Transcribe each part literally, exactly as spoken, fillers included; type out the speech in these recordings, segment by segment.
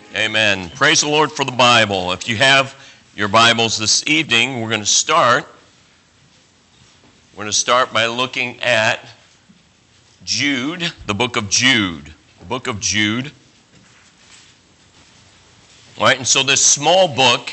Amen. Praise the Lord for the Bible. If you have your Bibles this evening, we're going to start. We're going to start by looking at Jude, the book of Jude. The book of Jude. All right, and so this small book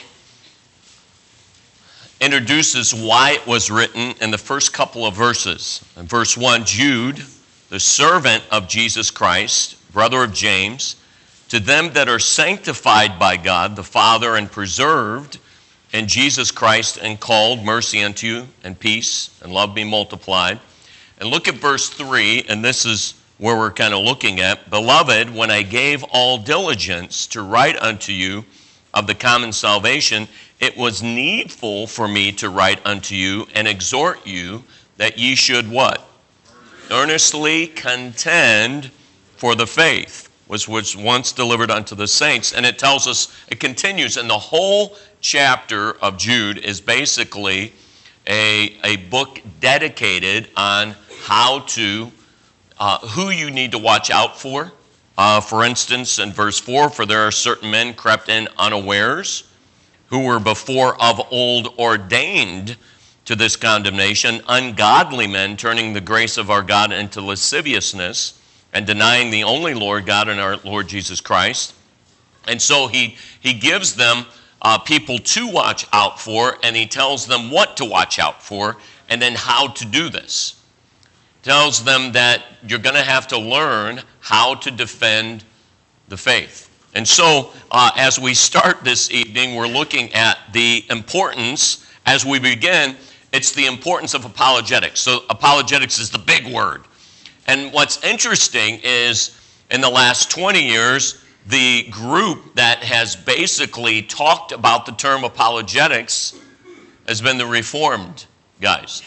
introduces why it was written in the first couple of verses. In verse one, Jude, the servant of Jesus Christ, brother of James, to them that are sanctified by God the Father and preserved in Jesus Christ and called, mercy unto you and peace and love be multiplied. And look at verse three, and this is where we're kind of looking at. Beloved, when I gave all diligence to write unto you of the common salvation, it was needful for me to write unto you and exhort you that ye should what? Earnestly contend for the faith which was once delivered unto the saints. And it tells us, it continues, and the whole chapter of Jude is basically a, a book dedicated on how to, uh, who you need to watch out for. Uh, for instance, in verse four, for there are certain men crept in unawares, who were before of old ordained to this condemnation, ungodly men turning the grace of our God into lasciviousness, and denying the only Lord God and our Lord Jesus Christ. And so he, he gives them uh, people to watch out for, and he tells them what to watch out for, and then how to do this. Tells them that you're going to have to learn how to defend the faith. And so uh, as we start this evening, we're looking at the importance, as we begin, it's the importance of apologetics. So apologetics is the big word. And what's interesting is in the last twenty years, the group that has basically talked about the term apologetics has been the Reformed guys.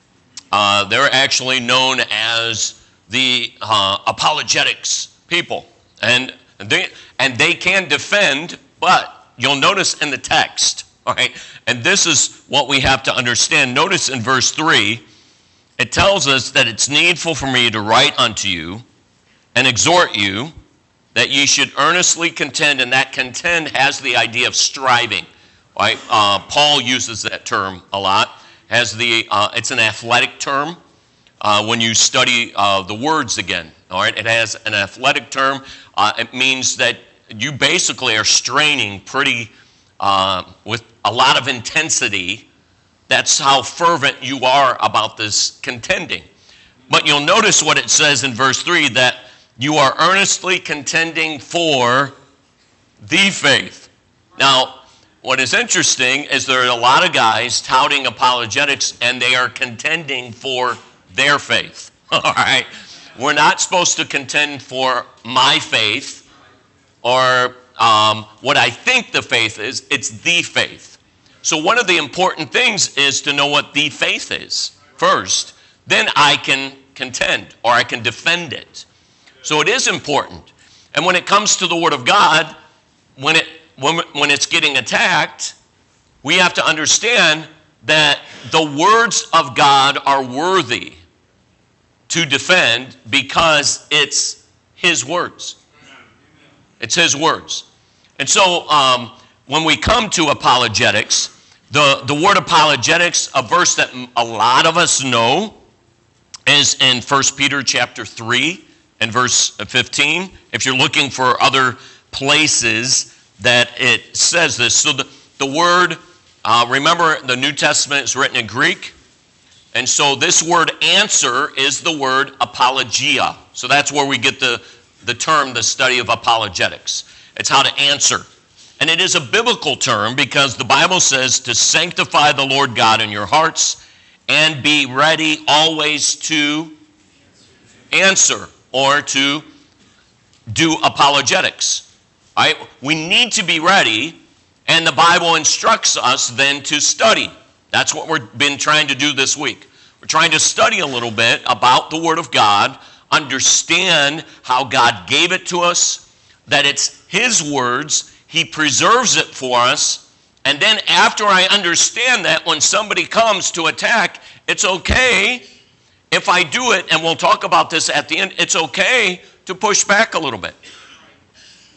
Uh, they're actually known as the uh, apologetics people. And they, and they can defend, but you'll notice in the text, all right, and this is what we have to understand. Notice in verse three, it tells us that it's needful for me to write unto you and exhort you that ye should earnestly contend, and that contend has the idea of striving. Right? Uh, Paul uses that term a lot. Has the uh, it's an athletic term uh, when you study uh, the words again. All right, it has an athletic term. Uh, it means that you basically are straining pretty uh, with a lot of intensity. That's how fervent you are about this contending. But you'll notice what it says in verse three, that you are earnestly contending for the faith. Now, what is interesting is there are a lot of guys touting apologetics, and they are contending for their faith. All right? We're not supposed to contend for my faith or um, what I think the faith is. It's the faith. So one of the important things is to know what the faith is first. Then I can contend or I can defend it. So it is important. And when it comes to the Word of God, when it when, when it's getting attacked, we have to understand that the words of God are worthy to defend because it's His words. It's His words. And so um, when we come to apologetics, the, the word apologetics, a verse that a lot of us know, is in First Peter chapter three and verse fifteen. If you're looking for other places that it says this. So the, the word, uh, remember the New Testament is written in Greek. And so this word answer is the word apologia. So that's where we get the, the term, the study of apologetics. It's how to answer. And it is a biblical term because the Bible says to sanctify the Lord God in your hearts and be ready always to answer or to do apologetics. Right? We need to be ready, and the Bible instructs us then to study. That's what we've been trying to do this week. We're trying to study a little bit about the Word of God, understand how God gave it to us, that it's His words, He preserves it for us, and then after I understand that, when somebody comes to attack, it's okay if I do it, and we'll talk about this at the end, it's okay to push back a little bit.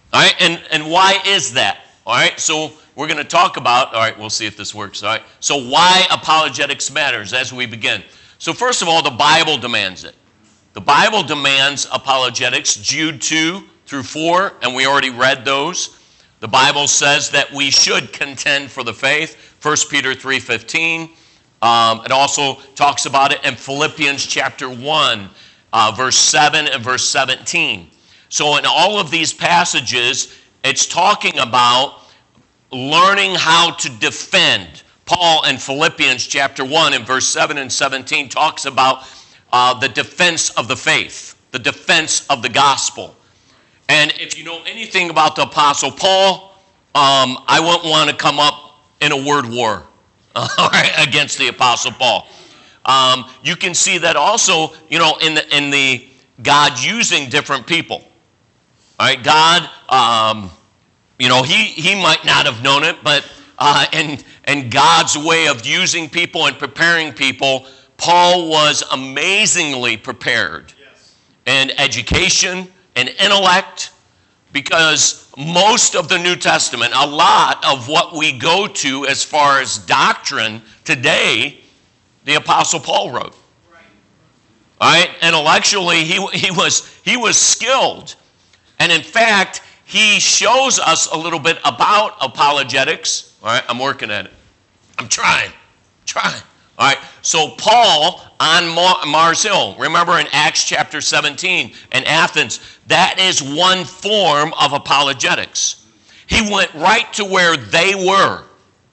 All right, and, and why is that? All right, so we're going to talk about, all right, we'll see if this works. All right, so why apologetics matters as we begin. So first of all, the Bible demands it. The Bible demands apologetics, Jude two through four, and we already read those. The Bible says that we should contend for the faith, First Peter three fifteen. Um, it also talks about it in Philippians chapter one, uh, verse seven and verse seventeen. So in all of these passages, it's talking about learning how to defend. Paul in Philippians chapter one and verse seven and seventeen talks about uh, the defense of the faith, the defense of the gospel. And if you know anything about the Apostle Paul, um, I wouldn't want to come up in a word war against the Apostle Paul. Um, you can see that also, you know, in the, in the God using different people. All right, God, um, you know, he, he might not have known it, but uh, in, in God's way of using people and preparing people, Paul was amazingly prepared yes. in education and intellect, because most of the New Testament, a lot of what we go to as far as doctrine today, the Apostle Paul wrote. Right. All right, intellectually, he, he, was, he was skilled. And in fact, he shows us a little bit about apologetics. All right, I'm working at it. I'm trying, trying. All right, so Paul on Mars Hill, remember in Acts chapter seventeen in Athens, that is one form of apologetics. He went right to where they were,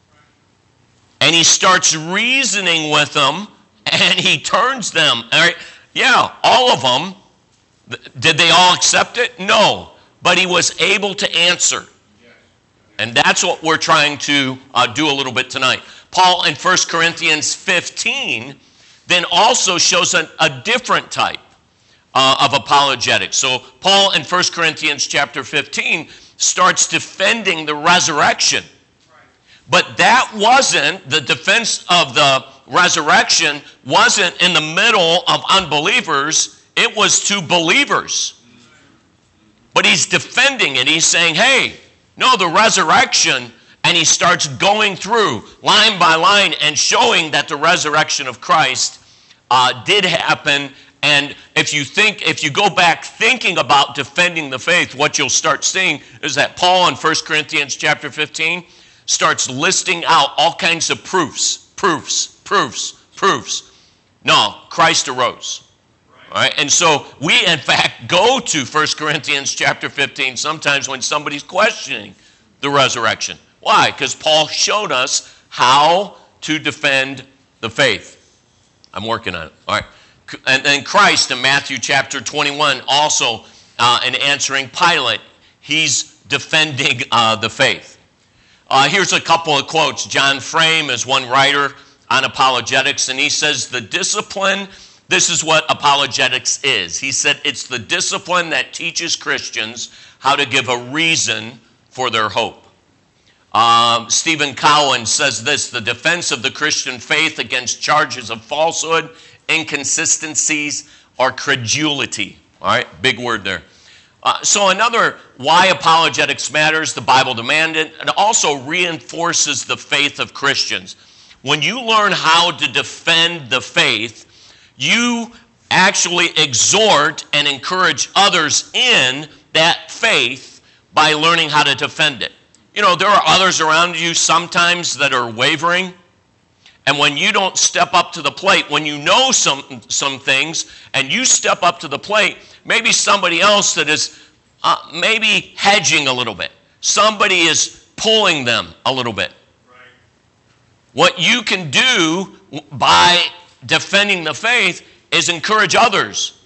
and he starts reasoning with them, and he turns them. All right, yeah, all of them. Did they all accept it? No, but he was able to answer. And that's what we're trying to uh, do a little bit tonight. Paul in First Corinthians fifteen then also shows a, a different type uh, of apologetics. So Paul in First Corinthians chapter fifteen starts defending the resurrection. But that wasn't, the defense of the resurrection wasn't in the middle of unbelievers. It was to believers. But he's defending it. He's saying, hey, no, the resurrection, and he starts going through line by line and showing that the resurrection of Christ uh, did happen. And if you think, if you go back thinking about defending the faith, what you'll start seeing is that Paul in First Corinthians chapter fifteen starts listing out all kinds of proofs, proofs, proofs, proofs. No, Christ arose. All right, and so we, in fact, go to First Corinthians chapter fifteen sometimes when somebody's questioning the resurrection. Why? Because Paul showed us how to defend the faith. I'm working on it. All right. And then Christ in Matthew chapter twenty-one also uh, in answering Pilate, he's defending uh, the faith. Uh, here's a couple of quotes. John Frame is one writer on apologetics, and he says, the discipline, this is what apologetics is. He said it's the discipline that teaches Christians how to give a reason for their hope. Um, Stephen Cowan says this, the defense of the Christian faith against charges of falsehood, inconsistencies, or credulity. All right, big word there. Uh, so another why apologetics matters, the Bible demanded, it also reinforces the faith of Christians. When you learn how to defend the faith, you actually exhort and encourage others in that faith by learning how to defend it. You know, there are others around you sometimes that are wavering. And when you don't step up to the plate, when you know some, some things and you step up to the plate, maybe somebody else that is uh, maybe hedging a little bit. Somebody is pulling them a little bit. Right. What you can do by defending the faith is encourage others.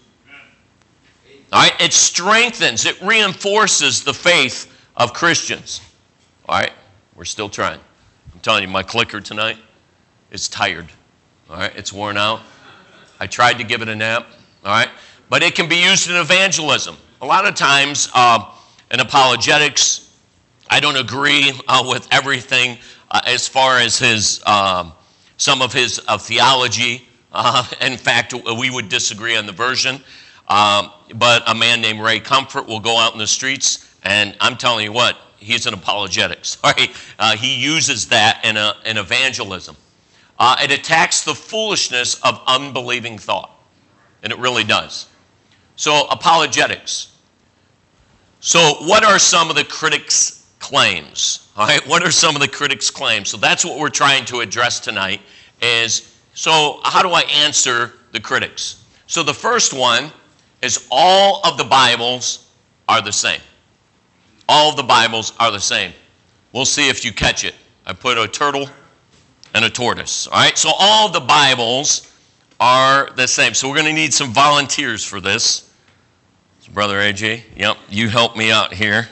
All right? It strengthens, it reinforces the faith of Christians. All right? We're still trying. I'm telling you, my clicker tonight is tired. All right? It's worn out. I tried to give it a nap. All right? But it can be used in evangelism. A lot of times uh, in apologetics, I don't agree uh, with everything uh, as far as his um, some of his uh, theology. Uh, in fact, we would disagree on the version. Um, but a man named Ray Comfort will go out in the streets And I'm telling you what, he's an apologetic. Sorry. Uh, he uses that in, a, in evangelism. Uh, it attacks the foolishness of unbelieving thought. And it really does. So, apologetics. So, what are some of the critics' claims? All right, what are some of the critics' claims? So, that's what we're trying to address tonight is, so how do I answer the critics? So, the first one is all of the Bibles are the same. All of the Bibles are the same. We'll see if you catch it. I put a turtle and a tortoise. All right, so all of the Bibles are the same. So we're going to need some volunteers for this. So Brother A J, yep, you help me out here.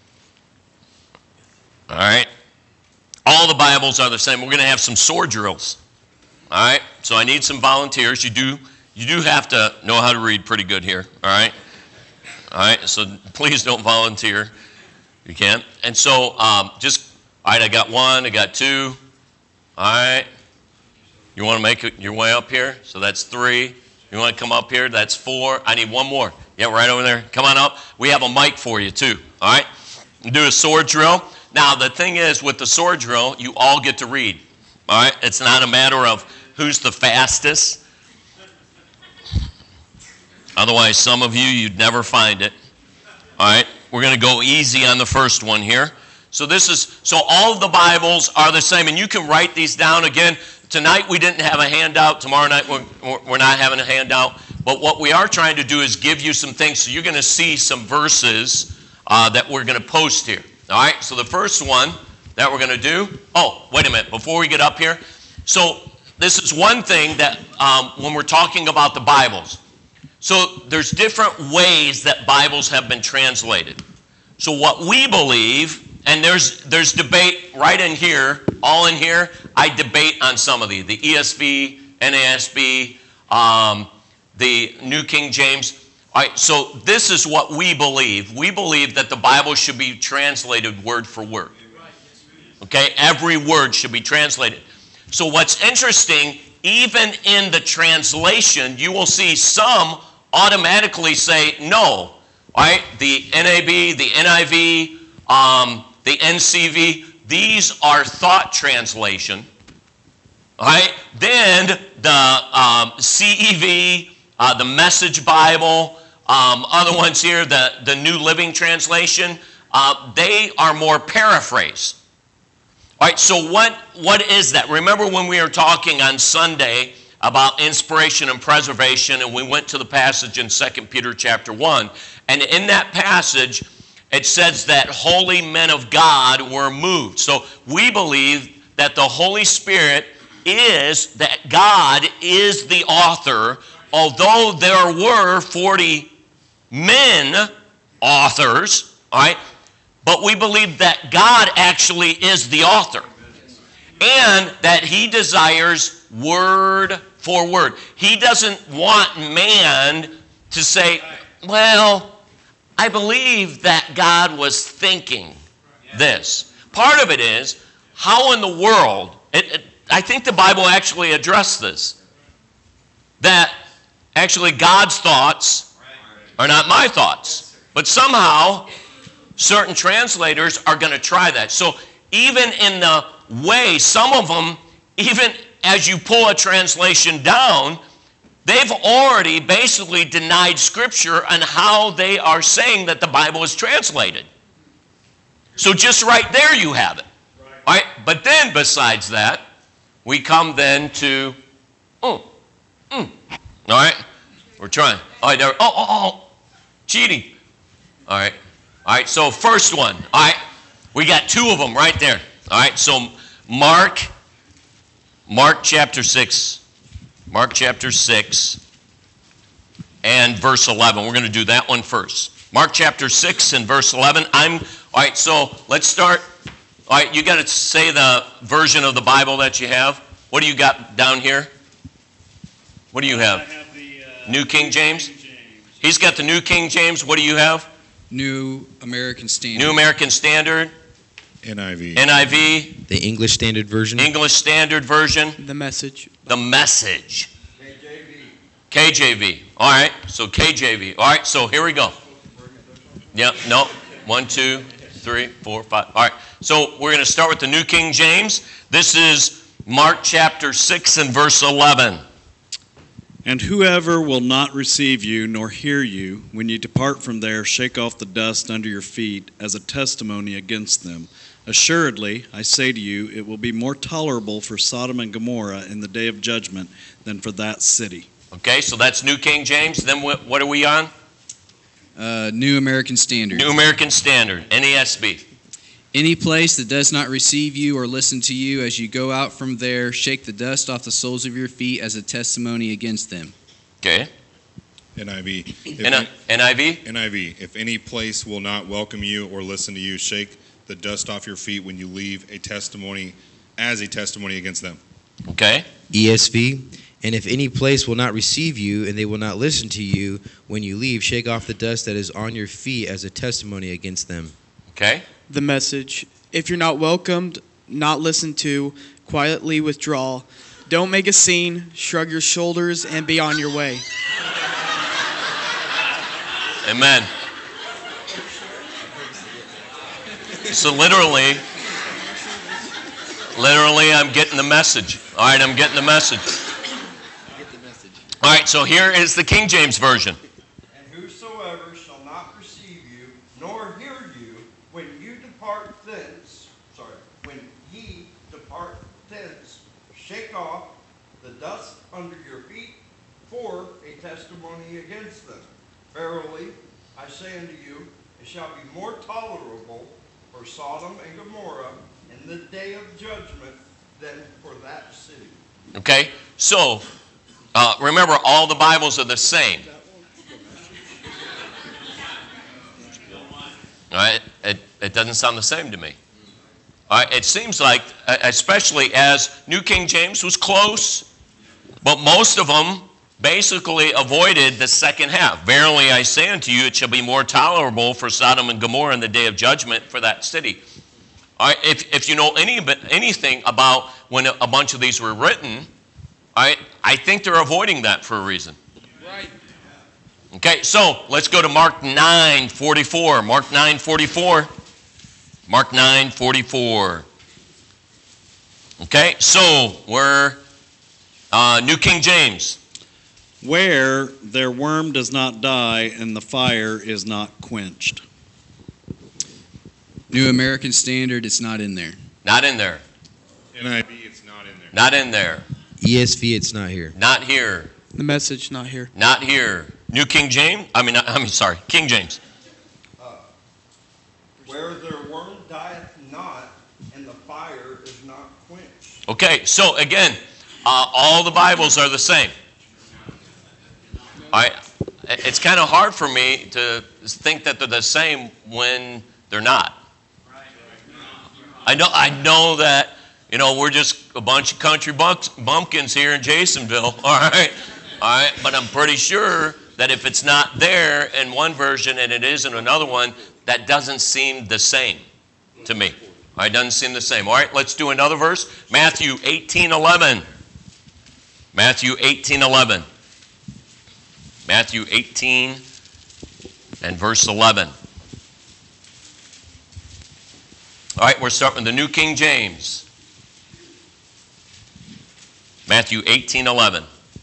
All right. All the Bibles are the same. We're going to have some sword drills. All right, so I need some volunteers. You do, you do have to know how to read pretty good here. All right. All right, so please don't volunteer. You can. And so um, just, all right, I got one, I got two. All right. You want to make it your way up here? So that's three. You want to come up here? That's four. I need one more. Yeah, right over there. Come on up. We have a mic for you too. All right. Do a sword drill. Now, the thing is, with the sword drill, you all get to read. All right. It's not a matter of who's the fastest. Otherwise, some of you, you'd never find it. All right. We're going to go easy on the first one here. So this is, so all of the Bibles are the same, and you can write these down again. Tonight we didn't have a handout. Tomorrow night we're, we're not having a handout. But what we are trying to do is give you some things. So you're going to see some verses uh, that we're going to post here. All right, so the first one that we're going to do, oh, wait a minute, before we get up here. So this is one thing that um, when we're talking about the Bibles. So there's different ways that Bibles have been translated. So what we believe, and there's there's debate right in here, all in here, I debate on some of these. The E S V, N A S B, um, the New King James. All right, so this is what we believe. We believe that the Bible should be translated word for word. Okay, every word should be translated. So what's interesting, even in the translation, you will see some automatically say no. All right, the N A B, the N I V, um, the N C V, these are thought translation. All right, then the um, C E V, uh, the Message Bible, um, other ones here, the, the New Living Translation, uh, they are more paraphrase. All right, so what, what is that? Remember when we were talking on Sunday about inspiration and preservation, and we went to the passage in Second Peter chapter one, and in that passage, it says that holy men of God were moved. So we believe that the Holy Spirit is, that God is the author, although there were forty men authors, all right, but we believe that God actually is the author, and that he desires word for word. He doesn't want man to say, well, I believe that God was thinking this. Part of it is, how in the world, it, it, I think the Bible actually addressed this, that actually God's thoughts are not my thoughts. But somehow, certain translators are going to try that. So even in the way, some of them, even as you pull a translation down, they've already basically denied Scripture on how they are saying that the Bible is translated. So just right there you have it. All right? But then besides that, we come then to, oh, mm, all right? We're trying. All right, there, oh, oh, oh, cheating. All right. All right, so first one. All right, we got two of them right there. All right, so Mark, Mark chapter six. Mark chapter six and verse eleven. We're going to do that one first. Mark chapter six and verse eleven. I'm, all right, so let's start. All right, you got to say the version of the Bible that you have. What do you got down here? What do you have? I have the uh, New King James? King James. He's got the New King James. What do you have? New American Standard. New American Standard. N I V. N I V. The English Standard Version. English Standard Version. The Message. The Message. K J V. K J V. All right, so K J V. All right, so here we go. Yeah, no. One, two, three, four, five. All right. So we're going to start with the New King James. This is Mark chapter six and verse eleven. And whoever will not receive you nor hear you, when you depart from there, shake off the dust under your feet as a testimony against them. Assuredly, I say to you, it will be more tolerable for Sodom and Gomorrah in the day of judgment than for that city. Okay, so that's New King James. Then what, what are we on? Uh, New American Standard. New American Standard, N A S B. Any place that does not receive you or listen to you as you go out from there, shake the dust off the soles of your feet as a testimony against them. Okay. N I V. If N I- N I V? N I V. If any place will not welcome you or listen to you, shake the dust off your feet when you leave a testimony as a testimony against them. Okay. E S V. And if any place will not receive you and they will not listen to you when you leave, shake off the dust that is on your feet as a testimony against them. Okay. The Message. If you're not welcomed, not listened to, quietly withdraw. Don't make a scene, shrug your shoulders, and be on your way. Amen. So literally, literally, I'm getting the message. All right, I'm getting the message. All right, so here is the King James Version. And whosoever shall not receive you, nor hear you, when you depart thence, sorry, when ye depart thence, shake off the dust under your feet for a testimony against them. Verily, I say unto you, it shall be more tolerable for Sodom and Gomorrah in the day of judgment than for that city. Okay, so uh, remember, all the Bibles are the same. All right, it, it doesn't sound the same to me. All right, it seems like, especially as New King James was close, but most of them basically avoided the second half. Verily I say unto you, it shall be more tolerable for Sodom and Gomorrah in the day of judgment for that city. All right, if, if you know any anything about when a bunch of these were written, all right, I think they're avoiding that for a reason. Right. Okay, so let's go to Mark nine forty-four. Mark nine forty-four. Mark nine forty-four. Okay, so we're uh, New King James. Where their worm does not die and the fire is not quenched. New American Standard, it's not in there. Not in there. N I V, it's not in there. Not in there. E S V, it's not here. Not here. The Message, not here. Not here. New King James? I mean, I mean, sorry, King James. Uh, where their worm dieth not, and the fire is not quenched. Okay, so again, uh, all the Bibles are the same. All right, it's kind of hard for me to think that they're the same when they're not. I know, I know that, you know, we're just a bunch of country bumpkins here in Jasonville, all right? All right, but I'm pretty sure that if it's not there in one version and it is in another one, that doesn't seem the same to me. All right, doesn't seem the same. All right, let's do another verse. Matthew eighteen eleven. Matthew eighteen eleven. Matthew eighteen and verse eleven. All right, we're starting with the New King James. Matthew eighteen eleven.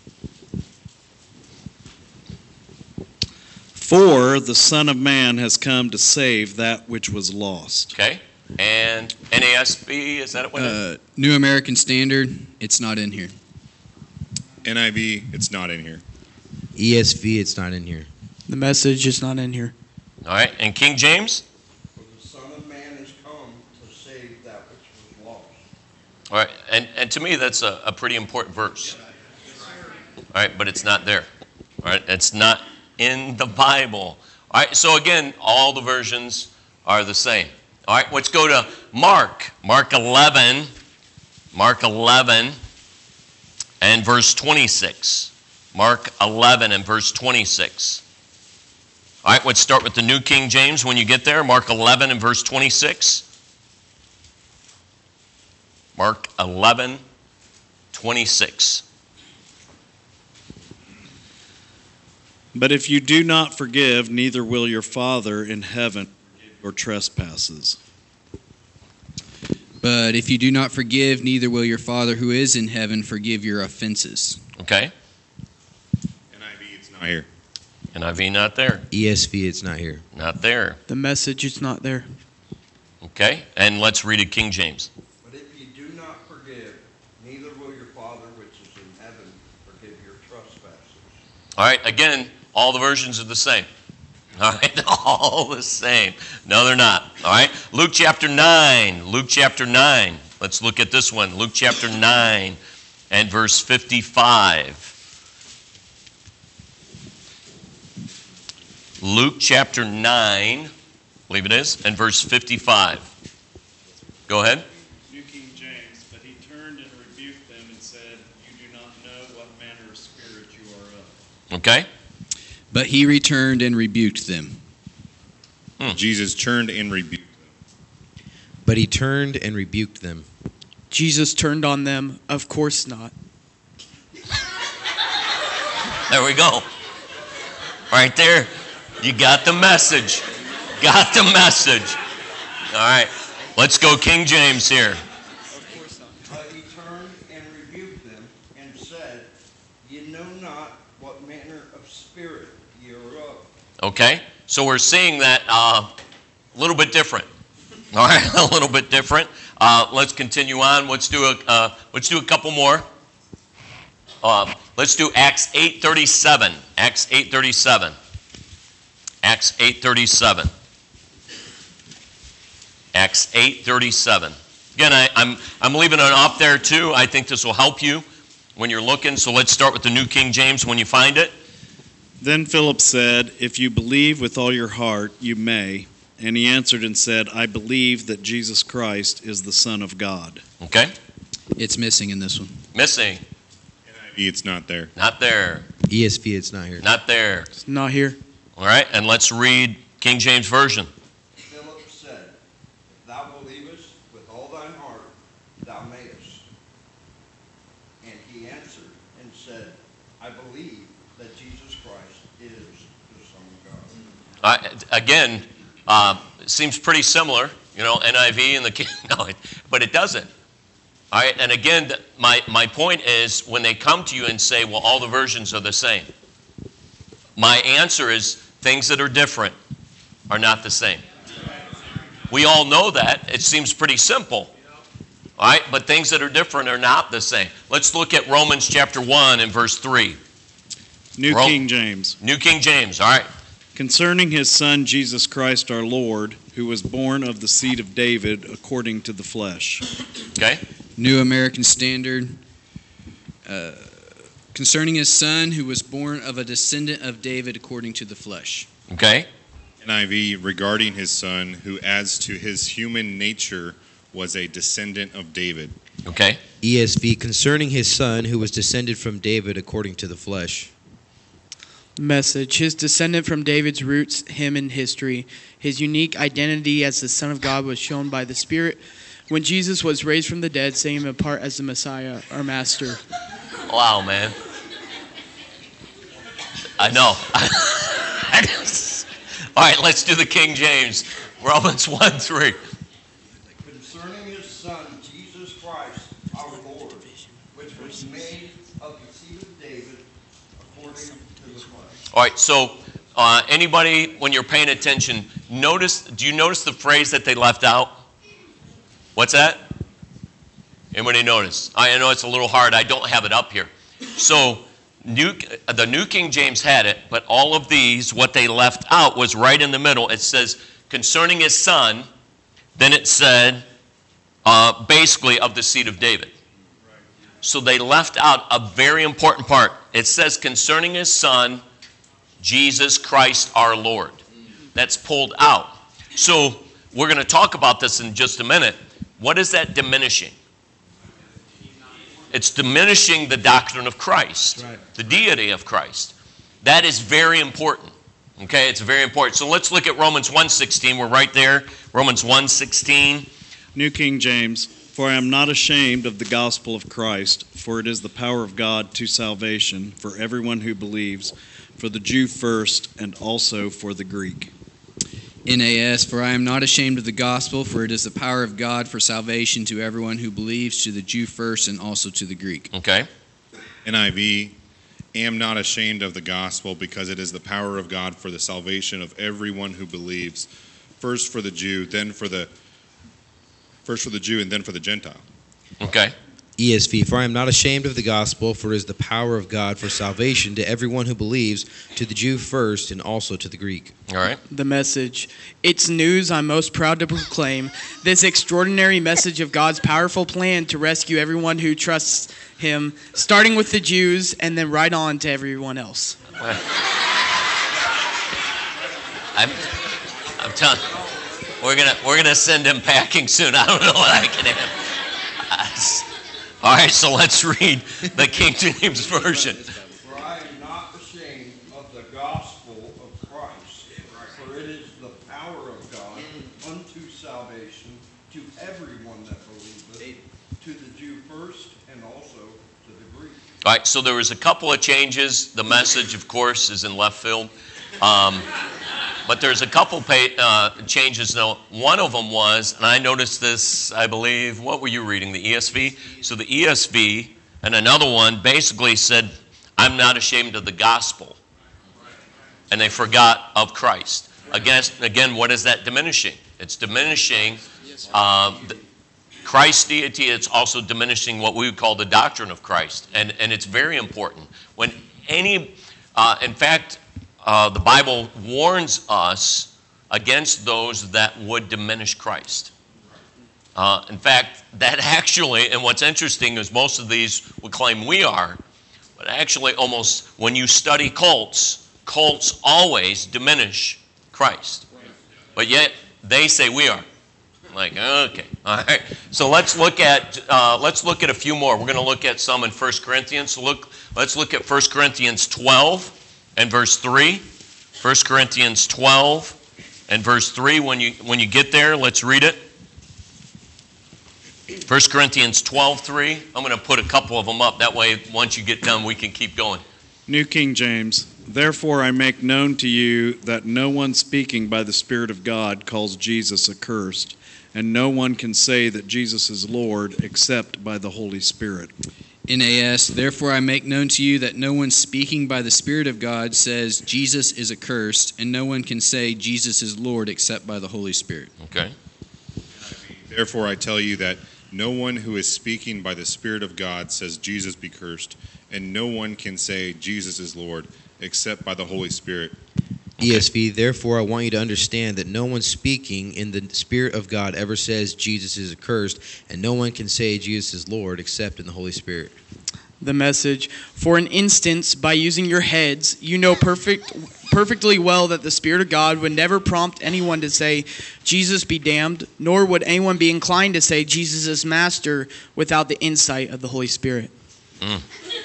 For the Son of Man has come to save that which was lost. Okay, and N A S B, is that what it is? Uh, New American Standard, it's not in here. N I V, it's not in here. E S V, it's not in here. The Message is not in here. All right, and King James? For the Son of Man is come to save that which was lost. All right, and, and to me, that's a, a pretty important verse. All right, but it's not there. All right, it's not in the Bible. All right, so again, all the versions are the same. All right, let's go to Mark. Mark eleven. Mark eleven and verse twenty-six. Mark eleven and verse twenty-six. All right, let's start with the New King James when you get there. Mark eleven and verse twenty-six. Mark eleven, twenty-six. But if you do not forgive, neither will your Father in heaven forgive your trespasses. But if you do not forgive, neither will your Father who is in heaven forgive your offenses. Okay? N I V, it's not here. N I V not there. E S V, it's not here. Not there. The Message is not there. Okay? And let's read it King James. But if you do not forgive, neither will your Father which is in heaven forgive your trespasses. All right, again, all the versions are the same. All right, all the same. No, they're not. All right, Luke chapter nine. Luke chapter nine. Let's look at this one. Luke chapter nine and verse fifty-five. Luke chapter nine, I believe it is, and verse fifty-five. Go ahead. New King James, but he turned and rebuked them and said, you do not know what manner of spirit you are of. Okay. But he returned and rebuked them. Jesus turned and rebuked them. But he turned and rebuked them. Jesus turned on them. Of course not. There we go. Right there. You got the message. Got the message. All right. Let's go King James here. But he turned and rebuked them and said, ye know not what manner of spirit ye are of. Okay? So we're seeing that uh, a little bit different. All right? A little bit different. Uh, let's continue on. Let's do a, uh, let's do a couple more. Uh, let's do Acts eight thirty-seven. Acts eight thirty-seven. Acts eight thirty-seven. Acts eight thirty-seven. Again, I, I'm, I'm leaving it up there too. I think this will help you when you're looking. So let's start with the New King James when you find it. Then Philip said, if you believe with all your heart, you may. And he answered and said, I believe that Jesus Christ is the Son of God. Okay? It's missing in this one. Missing. N I V, it's not there. Not there. E S V, it's not here. Not there. It's not here. All right, and let's read King James Version. Philip said, if thou believest with all thine heart, thou mayest. And he answered and said, I believe that Jesus Christ is the Son of God. Uh, again, uh, it seems pretty similar, you know, N I V and the King, no, it, but it doesn't. All right, and again, my, my point is when they come to you and say, well, all the versions are the same, my answer is things that are different are not the same. We all know that. It seems pretty simple. All right, but things that are different are not the same. Let's look at Romans chapter one and verse three. New Ro- King James. New King James, all right. Concerning his Son, Jesus Christ our Lord, who was born of the seed of David according to the flesh. Okay. New American Standard. Uh, concerning his Son, who was born of a descendant of David according to the flesh. Okay. N I V, regarding his Son, who as to his human nature was a descendant of David. Okay. E S V, concerning his Son, who was descended from David according to the flesh. Message. His descendant from David's roots, him in history. His unique identity as the Son of God was shown by the Spirit when Jesus was raised from the dead, setting him apart as the Messiah, our Master. Wow, man. I know. All right, let's do the King James. Romans one three. Concerning his Son, Jesus Christ, our Lord, which was made of the seed of David according to the flesh. All right, so uh, anybody, when you're paying attention, notice, do you notice the phrase that they left out? What's that? Anybody notice? I know it's a little hard. I don't have it up here. So New, the New King James had it, but all of these, what they left out was right in the middle. It says, concerning his Son, then it said, uh, basically, of the seed of David. So they left out a very important part. It says, concerning his Son, Jesus Christ our Lord. That's pulled out. So we're going to talk about this in just a minute. What is that diminishing? It's diminishing the doctrine of Christ, Right. the deity of Christ. That is very important. Okay, it's very important. So let's look at Romans one sixteen. We're right there. Romans one sixteen. New King James, for I am not ashamed of the gospel of Christ, for it is the power of God to salvation for everyone who believes, for the Jew first and also for the Greek. N A S, for I am not ashamed of the gospel, for it is the power of God for salvation to everyone who believes, to the Jew first and also to the Greek. Okay. N I V, am not ashamed of the gospel, because it is the power of God for the salvation of everyone who believes, first for the Jew, then for the first for the Jew, and then for the Gentile. Okay. E S V, for I am not ashamed of the gospel, for it is the power of God for salvation to everyone who believes, to the Jew first and also to the Greek. All right. The Message. It's news I'm most proud to proclaim, this extraordinary message of God's powerful plan to rescue everyone who trusts him, starting with the Jews and then right on to everyone else. I'm, I'm telling we're gonna we're gonna send him packing soon. I don't know what I can have. All right, so let's read the King James Version. For I am not ashamed of the gospel of Christ, for it is the power of God unto salvation to everyone that believeth, to the Jew first and also to the Greek. All right, so there was a couple of changes. The Message, of course, is in left field. Um, but there's a couple pay, uh, changes. Now, one of them was, and I noticed this, I believe, what were you reading, the E S V? So the E S V and another one basically said, I'm not ashamed of the gospel. And they forgot of Christ. Again, again what is that diminishing? It's diminishing uh, Christ's deity. It's also diminishing what we would call the doctrine of Christ. And, and it's very important. When any, uh, in fact, Uh, the Bible warns us against those that would diminish Christ. Uh, in fact, that actually, and what's interesting is most of these would claim we are, but actually almost when you study cults, cults always diminish Christ. But yet they say we are. Like, okay, all right. So let's look at uh, let's look at a few more. We're going to look at some in First Corinthians. So look, let's look at First Corinthians twelve. And verse three, First Corinthians twelve and verse three. When you when you get there, let's read it. First Corinthians twelve, three. I'm going to put a couple of them up. That way, once you get done, we can keep going. New King James. Therefore I make known to you that no one speaking by the Spirit of God calls Jesus accursed, and no one can say that Jesus is Lord except by the Holy Spirit. N A S, therefore I make known to you that no one speaking by the Spirit of God says Jesus is accursed, and no one can say Jesus is Lord except by the Holy Spirit. Okay. Therefore I tell you that no one who is speaking by the Spirit of God says Jesus be cursed, and no one can say Jesus is Lord except by the Holy Spirit. Okay. E S V, therefore I want you to understand that no one speaking in the Spirit of God ever says Jesus is accursed, and no one can say Jesus is Lord except in the Holy Spirit. The Message. For an instance, by using your heads, you know perfect, perfectly well that the Spirit of God would never prompt anyone to say, Jesus be damned, nor would anyone be inclined to say, Jesus is Master, without the insight of the Holy Spirit. Mm.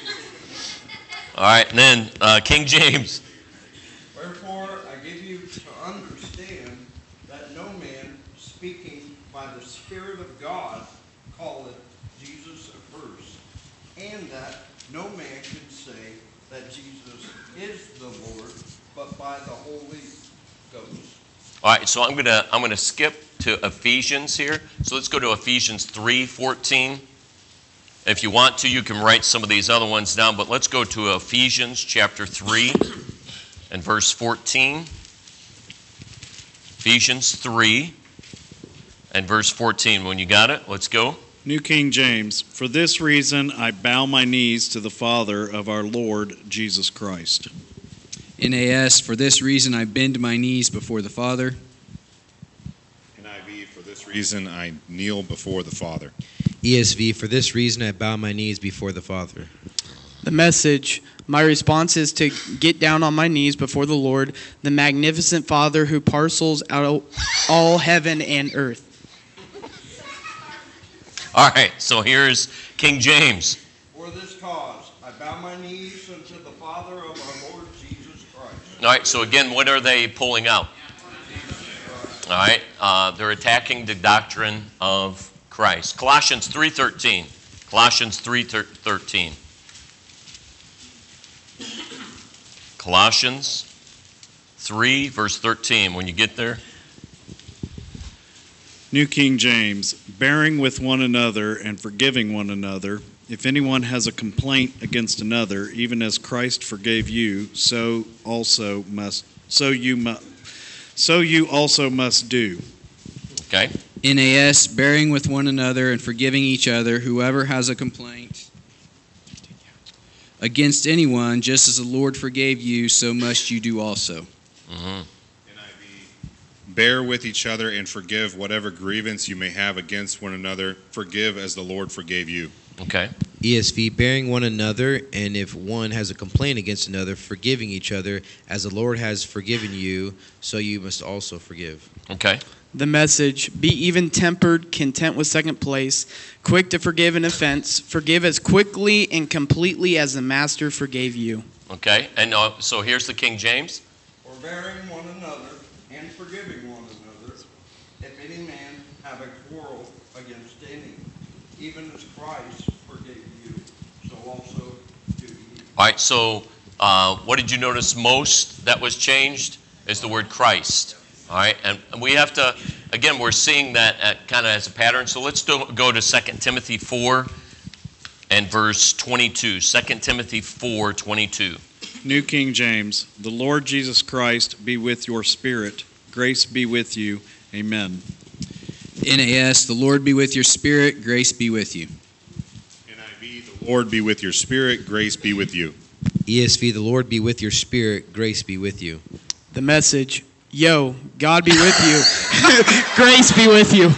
All right, and then uh, King James. Wherefore I give you to understand that no man speaking by the Spirit of God calleth Jesus accursed, and that no man can say that Jesus is the Lord, but by the Holy Ghost. All right, so I'm gonna I'm gonna skip to Ephesians here. So let's go to Ephesians three fourteen. If you want to, you can write some of these other ones down, but let's go to Ephesians chapter three and verse fourteen. Ephesians three and verse fourteen. When you got it, let's go. New King James. For this reason I bow my knees to the Father of our Lord Jesus Christ. N A S, for this reason I bend my knees before the Father. N I V, for this reason I kneel before the Father. E S V, for this reason I bow my knees before the Father. The Message. My response is to get down on my knees before the Lord, the magnificent Father who parcels out all heaven and earth. All right, so here's King James. For this cause I bow my knees unto the Father of our Lord Jesus Christ. All right, so again, what are they pulling out? All right, uh, they're attacking the doctrine of Christ. Colossians three thirteen. Colossians three thirteen. Colossians three, verse thirteen. When you get there. New King James, bearing with one another and forgiving one another. If anyone has a complaint against another, even as Christ forgave you, so also must so you must so you also must do. Okay. N A S, bearing with one another and forgiving each other, whoever has a complaint against anyone, just as the Lord forgave you, so must you do also. Mm-hmm. Bear with each other and forgive whatever grievance you may have against one another. Forgive as the Lord forgave you. Okay. E S V, bearing one another, and if one has a complaint against another, forgiving each other, as the Lord has forgiven you, so you must also forgive. Okay. The Message, be even tempered, content with second place, quick to forgive an offense, forgive as quickly and completely as the Master forgave you. Okay. And uh, so here's the King James. Forbearing one another and forgiving one another, if any man have a quarrel against any, even as Christ forgave you, so also do ye. All right. So uh, what did you notice most that was changed is the word Christ. All right. And, and we have to, again, we're seeing that kind of as a pattern. So let's do, go to Second Timothy four and verse twenty-two. Second Timothy four twenty-two. New King James, the Lord Jesus Christ be with your spirit. Grace be with you. Amen. N A S, the Lord be with your spirit, grace be with you. N I V, the Lord be with your spirit. Grace be with you. E S V, the Lord be with your spirit, grace be with you. The Message, yo, God be with you. Grace be with you.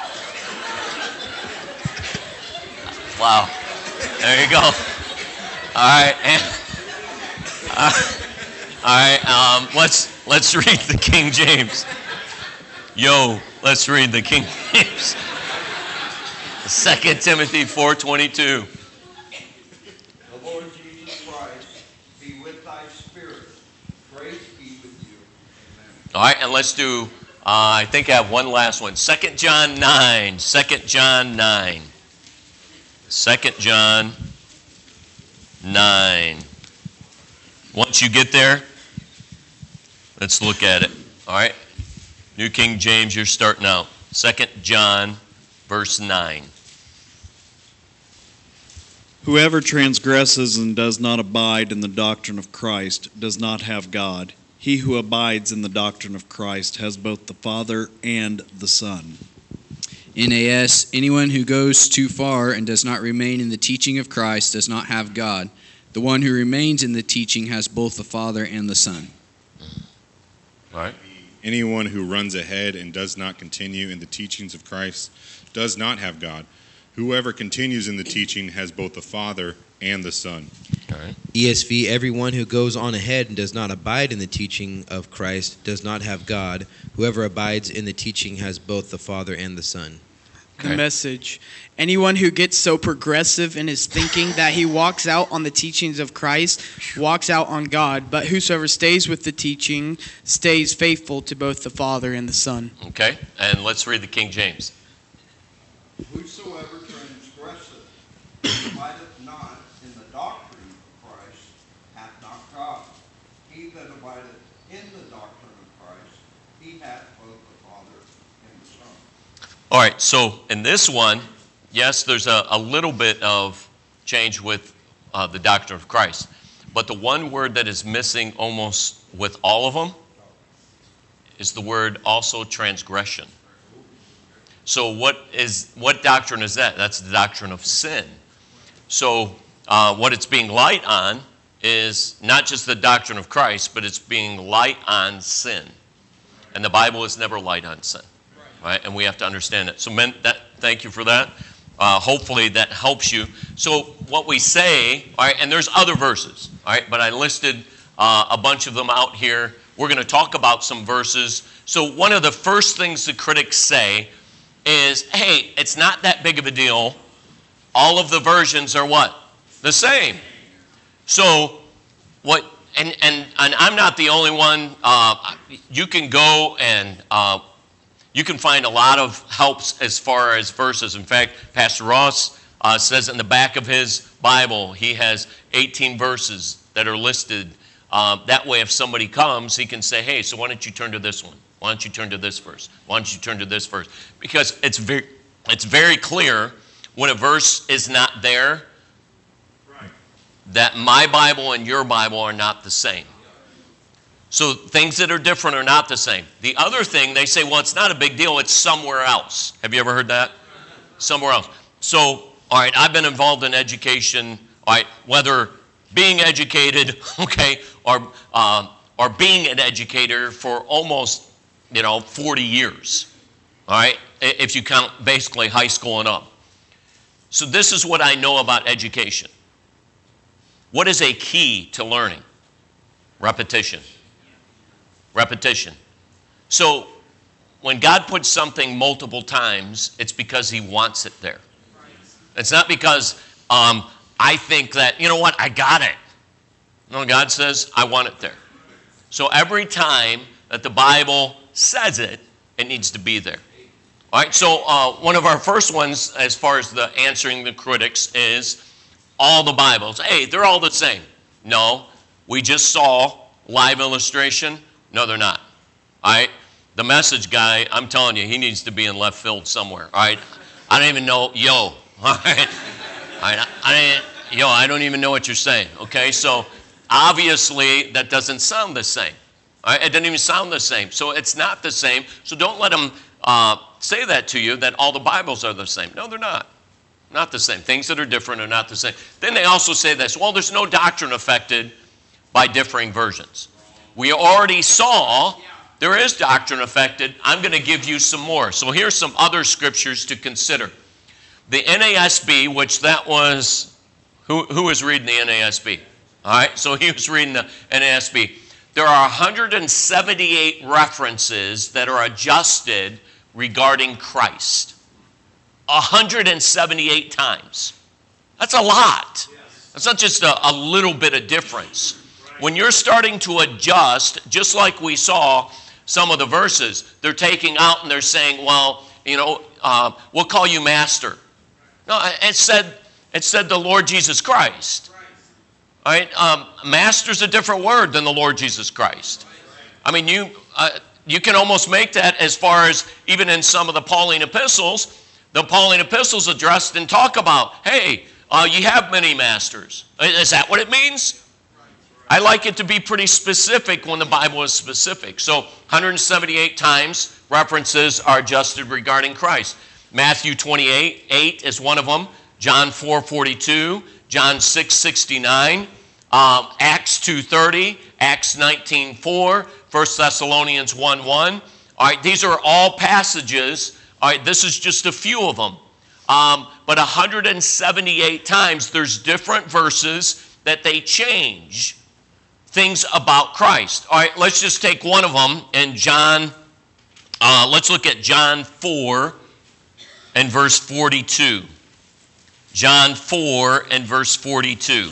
Wow. There you go. All right. And, uh, all right. Um, let's let's read the King James. Yo, let's read the King James. Second Timothy four twenty-two. The Lord Jesus Christ be with thy spirit. Grace be with you. Amen. All right, and let's do. Uh, I think I have one last one. Second John nine. Second John nine. Second John nine. Once you get there, let's look at it. All right. New King James, you're starting out. Second John, verse nine. Whoever transgresses and does not abide in the doctrine of Christ does not have God. He who abides in the doctrine of Christ has both the Father and the Son. N A S, anyone who goes too far and does not remain in the teaching of Christ does not have God. The one who remains in the teaching has both the Father and the Son. All right. Anyone who runs ahead and does not continue in the teachings of Christ does not have God. Whoever continues in the teaching has both the Father and the Son. All right. E S V, everyone who goes on ahead and does not abide in the teaching of Christ does not have God. Whoever abides in the teaching has both the Father and the Son. The Message, anyone who gets so progressive in his thinking that he walks out on the teachings of Christ walks out on God, but whosoever stays with the teaching stays faithful to both the Father and the Son. Okay, and let's read the King James. Whosoever transgresseth, and abideth not in the doctrine of Christ, hath not God. He that abideth in the doctrine of Christ, he hath both the Father and the Son. All right, so in this one, yes, there's a, a little bit of change with uh, the doctrine of Christ. But the one word that is missing almost with all of them is the word also transgression. So what is what doctrine is that? That's the doctrine of sin. So uh, what it's being light on is not just the doctrine of Christ, but it's being light on sin. And the Bible is never light on sin. Right? And we have to understand it. So men, that, thank you for that. Uh, hopefully that helps you. So what we say, all right, and there's other verses, all right, but I listed uh, a bunch of them out here. We're going to talk about some verses. So one of the first things the critics say is, hey, it's not that big of a deal. All of the versions are what? The same. So what, and, and, and I'm not the only one. Uh, you can go and uh, you can find a lot of helps as far as verses. In fact, Pastor Ross uh, says in the back of his Bible, he has eighteen verses that are listed. Uh, that way, if somebody comes, he can say, hey, so why don't you turn to this one? Why don't you turn to this verse? Why don't you turn to this verse? Because it's very, it's very clear when a verse is not there that my Bible and your Bible are not the same. So things that are different are not the same. The other thing, they say, well, it's not a big deal. It's somewhere else. Have you ever heard that? Somewhere else. So, all right, I've been involved in education, all right, whether being educated, okay, or, uh, or being an educator for almost, you know, forty years, all right, if you count basically high school and up. So this is what I know about education. What is a key to learning? Repetition. Repetition. So when God puts something multiple times, it's because he wants it there. It's not because um, I think that, you know what, I got it. No, God says, I want it there. So every time that the Bible says it, it needs to be there. All right, so uh, one of our first ones as far as the answering the critics is all the Bibles. Hey, they're all the same. No, we just saw live illustration. No, they're not. All right? The Message guy, I'm telling you, he needs to be in left field somewhere. All right? I don't even know, yo. All right? All right? I, yo, I don't even know what you're saying. Okay? So obviously that doesn't sound the same. All right? It doesn't even sound the same. So it's not the same. So don't let them uh, say that to you, that all the Bibles are the same. No, they're not. Not the same. Things that are different are not the same. Then they also say this, well, there's no doctrine affected by differing versions. We already saw there is doctrine affected. I'm going to give you some more. So here's some other scriptures to consider. The N A S B, which that was, who, who was reading the N A S B? All right, so he was reading the N A S B. There are one hundred seventy-eight references that are adjusted regarding Christ. one hundred seventy-eight times. That's a lot. That's not just a, a little bit of difference. When you're starting to adjust, just like we saw some of the verses, they're taking out and they're saying, well, you know, uh, we'll call you master. No, it said, it said the Lord Jesus Christ. All right, um, master's a different word than the Lord Jesus Christ. I mean, you, uh, you can almost make that as far as even in some of the Pauline epistles, the Pauline epistles addressed and talk about, hey, uh, you have many masters. Is that what it means? I like it to be pretty specific when the Bible is specific. So one hundred seventy-eight times references are adjusted regarding Christ. Matthew twenty-eight, eight is one of them. John four forty-two, John six sixty-nine, um, Acts two thirty, Acts nineteen four, First Thessalonians one one. All right, these are all passages. All right, this is just a few of them. Um, but one hundred seventy-eight times there's different verses that they change things about Christ. All right, let's just take one of them in John. Uh, let's look at John four and verse forty-two. John four and verse forty-two.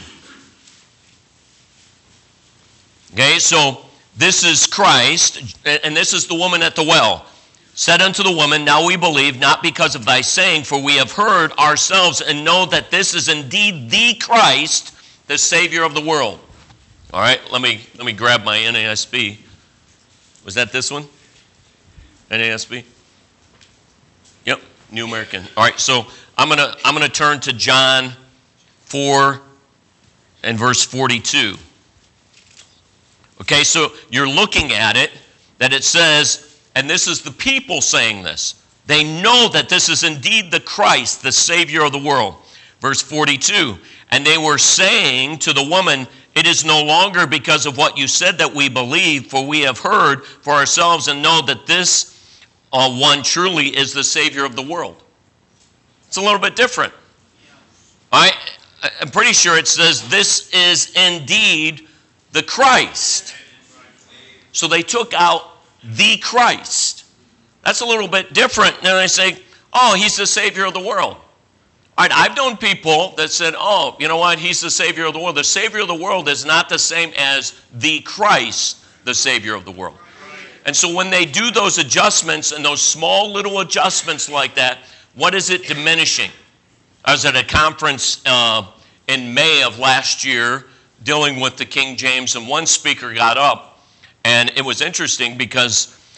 Okay, so this is Christ, and this is the woman at the well. Said unto the woman, now we believe, not because of thy saying, for we have heard ourselves and know that this is indeed the Christ, the Savior of the world. All right, let me let me grab my N A S B. Was that this one? N A S B? Yep, New American. All right, so I'm gonna I'm gonna turn to John four and verse forty-two. Okay, so you're looking at it that it says, and this is the people saying this. They know that this is indeed the Christ, the Savior of the world. Verse forty-two, and they were saying to the woman, it is no longer because of what you said that we believe, for we have heard for ourselves and know that this uh, one truly is the Savior of the world. It's a little bit different. All right? I'm pretty sure it says this is indeed the Christ. So they took out the Christ. That's a little bit different than they say, oh, he's the Savior of the world. All right, I've known people that said, oh, you know what, he's the Savior of the world. The Savior of the world is not the same as the Christ, the Savior of the world. And so when they do those adjustments and those small little adjustments like that, what is it diminishing? I was at a conference uh, in May of last year dealing with the King James, and one speaker got up, and it was interesting because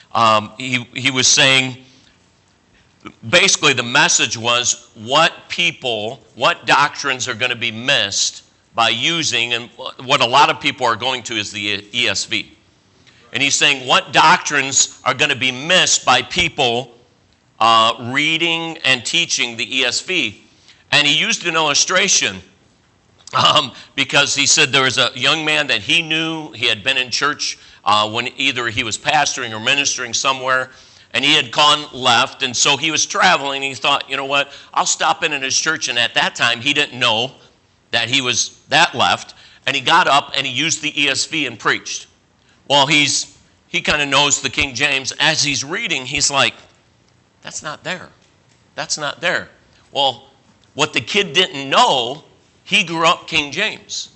um, he, he was saying, basically the message was what people, what doctrines are going to be missed by using, and what a lot of people are going to is the E S V. And he's saying what doctrines are going to be missed by people uh, reading and teaching the E S V. And he used an illustration um, because he said there was a young man that he knew. He had been in church uh, when either he was pastoring or ministering somewhere, and he had gone left. And so he was traveling, and he thought, you know what, I'll stop in at his church. And at that time, he didn't know that he was that left. And he got up, and he used the E S V and preached. Well, he's he kind of knows the King James. As he's reading, he's like, that's not there. That's not there. Well, what the kid didn't know, he grew up King James.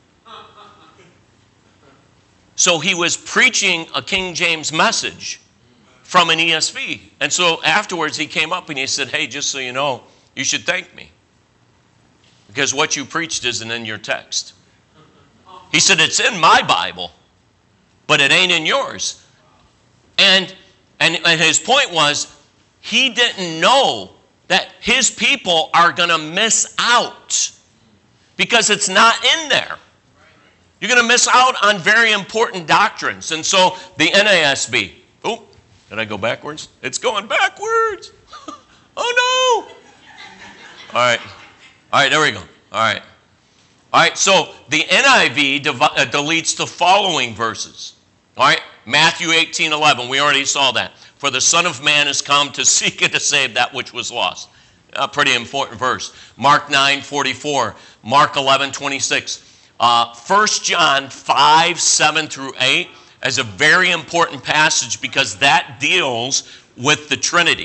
So he was preaching a King James message from an E S V. And so afterwards he came up and he said, hey, just so you know, you should thank me, because what you preached isn't in your text. He said, it's in my Bible, but it ain't in yours. And, and, and his point was, he didn't know that his people are going to miss out because it's not in there. You're going to miss out on very important doctrines. And so the N A S B, oh, did I go backwards? It's going backwards. Oh, no. All right. All right, there we go. All right. All right, so the N I V dev- uh, deletes the following verses. All right, Matthew eighteen eleven, we already saw that. For the Son of Man has come to seek and to save that which was lost. A pretty important verse. Mark nine forty-four, Mark eleven twenty-six. Uh, First John five seven through eight is a very important passage because that deals with the Trinity.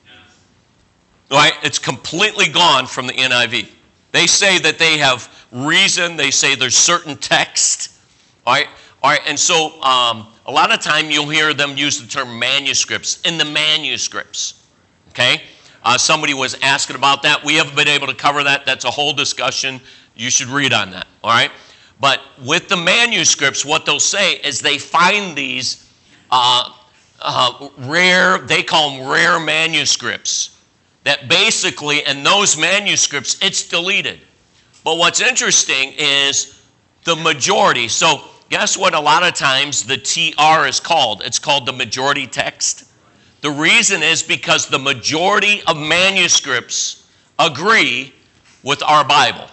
All right, it's completely gone from the N I V. They say that they have reason. They say there's certain text. All right, all right, and so um, a lot of time you'll hear them use the term manuscripts. In the manuscripts, okay? Uh, somebody was asking about that. We haven't been able to cover that. That's a whole discussion. You should read on that, all right? But with the manuscripts, what they'll say is they find these uh, uh, rare, they call them rare manuscripts, that basically in those manuscripts, it's deleted. But what's interesting is the majority. So guess what a lot of times the T R is called? It's called the majority text. The reason is because the majority of manuscripts agree with our Bible.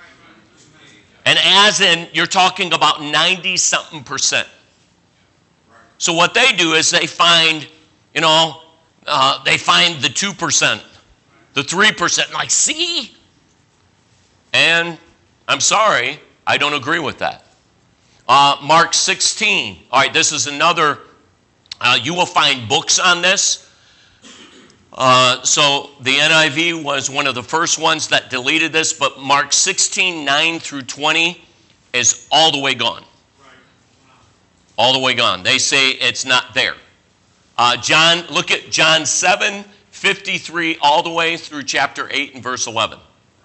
And as in, you're talking about ninety-something percent. So what they do is they find, you know, uh, they find the two percent, the three percent, like, see? And I'm sorry, I don't agree with that. Uh, Mark sixteen. All right, this is another, uh, you will find books on this. Uh, so the N I V was one of the first ones that deleted this, but Mark sixteen, nine through twenty is all the way gone. All the way gone. They say it's not there. Uh, John, look at John seven, fifty-three all the way through chapter eight and verse eleven.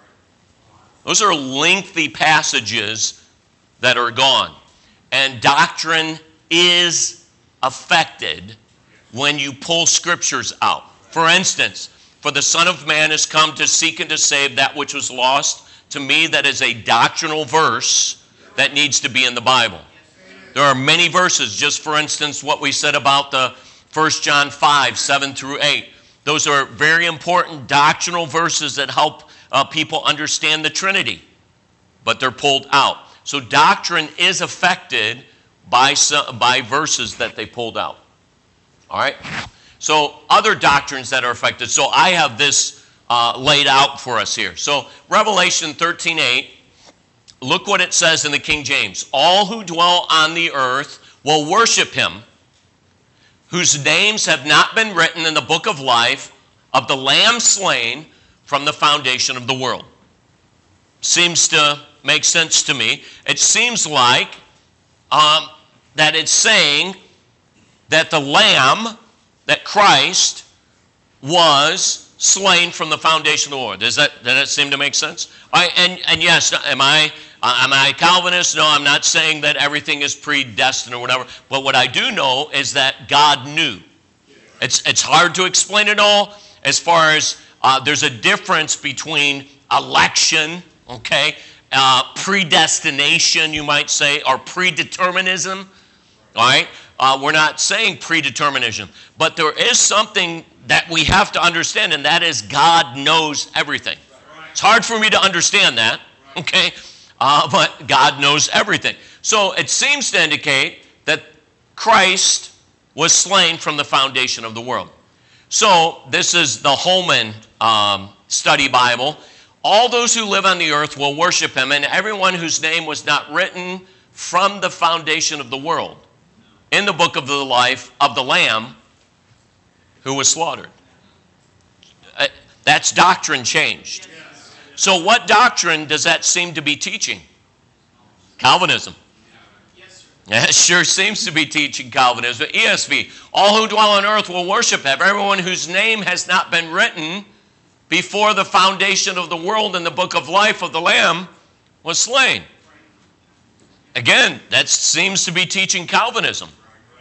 Those are lengthy passages that are gone. And doctrine is affected when you pull scriptures out. For instance, for the Son of Man has come to seek and to save that which was lost. To me, that is a doctrinal verse that needs to be in the Bible. There are many verses. Just for instance, what we said about the First John five, seven through eight. Those are very important doctrinal verses that help uh, people understand the Trinity. But they're pulled out. So doctrine is affected by, by verses that they pulled out. All right? So other doctrines that are affected. So I have this uh, laid out for us here. So Revelation thirteen eight, look what it says in the King James. All who dwell on the earth will worship him, whose names have not been written in the book of life of the Lamb slain from the foundation of the world. Seems to make sense to me. It seems like um, that it's saying that the Lamb, that Christ was slain from the foundation of the world. Does that, does that seem to make sense? I, and, and yes, am I, am I Calvinist? No, I'm not saying that everything is predestined or whatever. But what I do know is that God knew. It's, it's hard to explain it all as far as uh, there's a difference between election, okay, uh, predestination, you might say, or predeterminism, all right? Uh, we're not saying predeterminism, but there is something that we have to understand, and that is God knows everything. It's hard for me to understand that, okay, uh, but God knows everything. So it seems to indicate that Christ was slain from the foundation of the world. So this is the Holman um, Study Bible. All those who live on the earth will worship him, and everyone whose name was not written from the foundation of the world in the book of the life of the Lamb who was slaughtered. Uh, that's doctrine changed. So what doctrine does that seem to be teaching? Calvinism. It sure seems to be teaching Calvinism. E S V, all who dwell on earth will worship him. Everyone whose name has not been written before the foundation of the world in the book of life of the Lamb was slain. Again, that seems to be teaching Calvinism.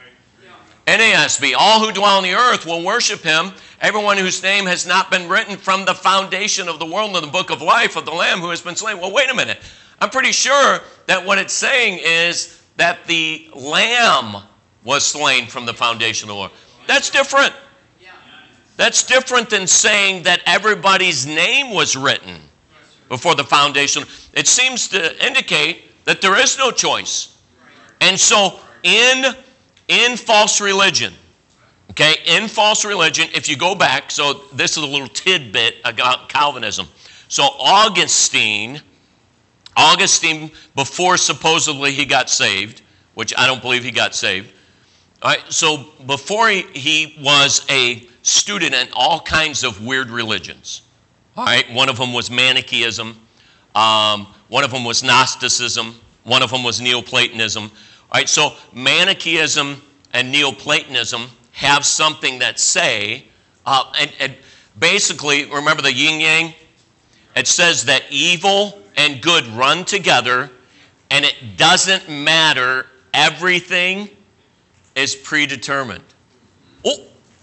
N A S B, all who dwell on the earth will worship him. Everyone whose name has not been written from the foundation of the world in the book of life of the Lamb who has been slain. Well, wait a minute. I'm pretty sure that what it's saying is that the Lamb was slain from the foundation of the world. That's different. That's different than saying that everybody's name was written before the foundation. It seems to indicate that there is no choice. And so in, in false religion, okay, in false religion, if you go back, so this is a little tidbit about Calvinism. So Augustine, Augustine, before supposedly he got saved, which I don't believe he got saved, all right, so before he, he was a student in all kinds of weird religions. All right, one of them was Manichaeism, um, one of them was Gnosticism, one of them was Neoplatonism. All right, so Manichaeism and Neoplatonism have something that say, uh, and, and basically, remember the yin-yang? It says that evil and good run together, and it doesn't matter, everything is predetermined. Oh,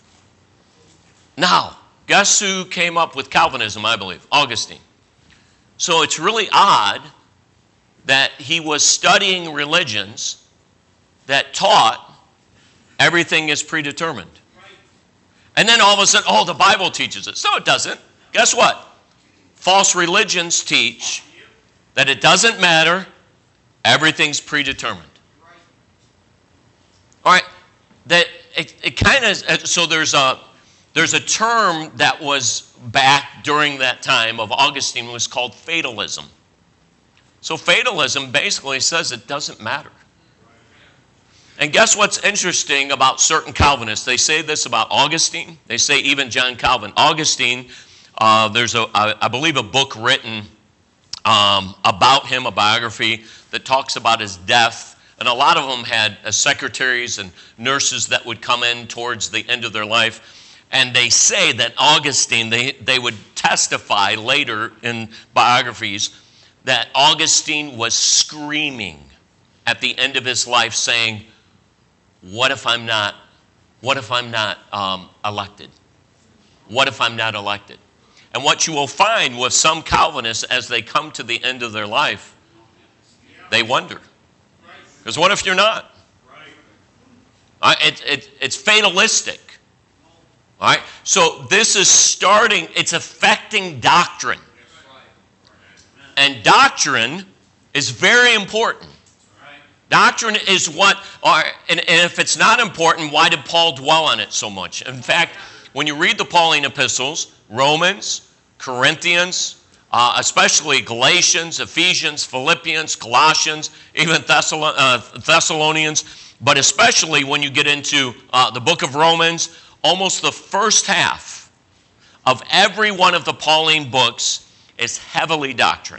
now, guess who came up with Calvinism, I believe? Augustine. So it's really odd that he was studying religions that taught everything is predetermined. And then all of a sudden, oh, the Bible teaches it. No, it doesn't. Guess what? False religions teach that it doesn't matter, everything's predetermined. All right, that it, it kind of, so there's a, there's a term that was back during that time of Augustine was called fatalism. So fatalism basically says it doesn't matter. And guess what's interesting about certain Calvinists? They say this about Augustine. They say even John Calvin. Augustine, uh, there's, a, I, I believe, a book written um, about him, a biography that talks about his death. And a lot of them had uh, secretaries and nurses that would come in towards the end of their life. And they say that Augustine, they, they would testify later in biographies that Augustine was screaming at the end of his life saying, what if I'm not, what if I'm not um, elected? What if I'm not elected? And what you will find with some Calvinists as they come to the end of their life, they wonder. Because what if you're not? Uh, it, it, it's fatalistic. All right? So this is starting, it's affecting doctrine. And doctrine is very important. Doctrine is what, or, and, and if it's not important, why did Paul dwell on it so much? In fact, when you read the Pauline epistles, Romans, Corinthians, uh, especially Galatians, Ephesians, Philippians, Colossians, even Thessalon- uh, Thessalonians, but especially when you get into uh, the book of Romans, almost the first half of every one of the Pauline books is heavily doctrine.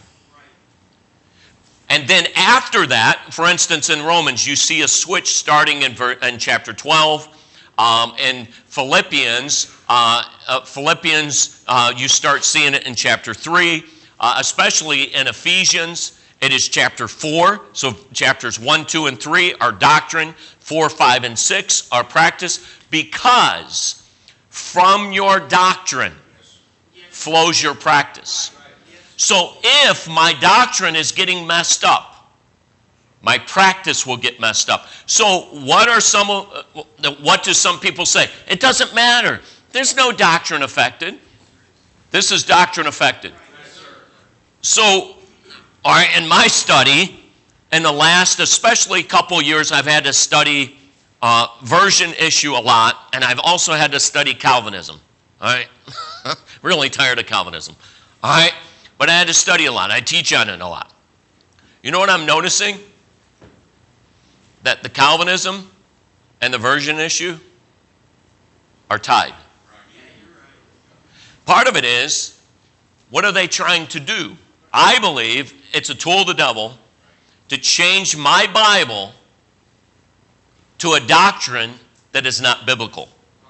And then after that, for instance, in Romans, you see a switch starting in, ver- in chapter twelve. Um, in Philippians, uh, uh, Philippians, uh, you start seeing it in chapter three, uh, especially in Ephesians. It is chapter four. So chapters one, two, and three are doctrine. four, five, and six are practice, because From your doctrine flows your practice. So if my doctrine is getting messed up, my practice will get messed up. So what are some of, what do some people say? It doesn't matter. There's no doctrine affected. This is doctrine affected. So, all right, in my study, in the last especially couple years, I've had to study uh, version issue a lot, and I've also had to study Calvinism. All right, really tired of Calvinism. All right, but I had to study a lot. I teach on it a lot. You know what I'm noticing? That the Calvinism and the version issue are tied. Part of it is, what are they trying to do? I believe it's a tool of the devil to change my Bible to a doctrine that is not biblical.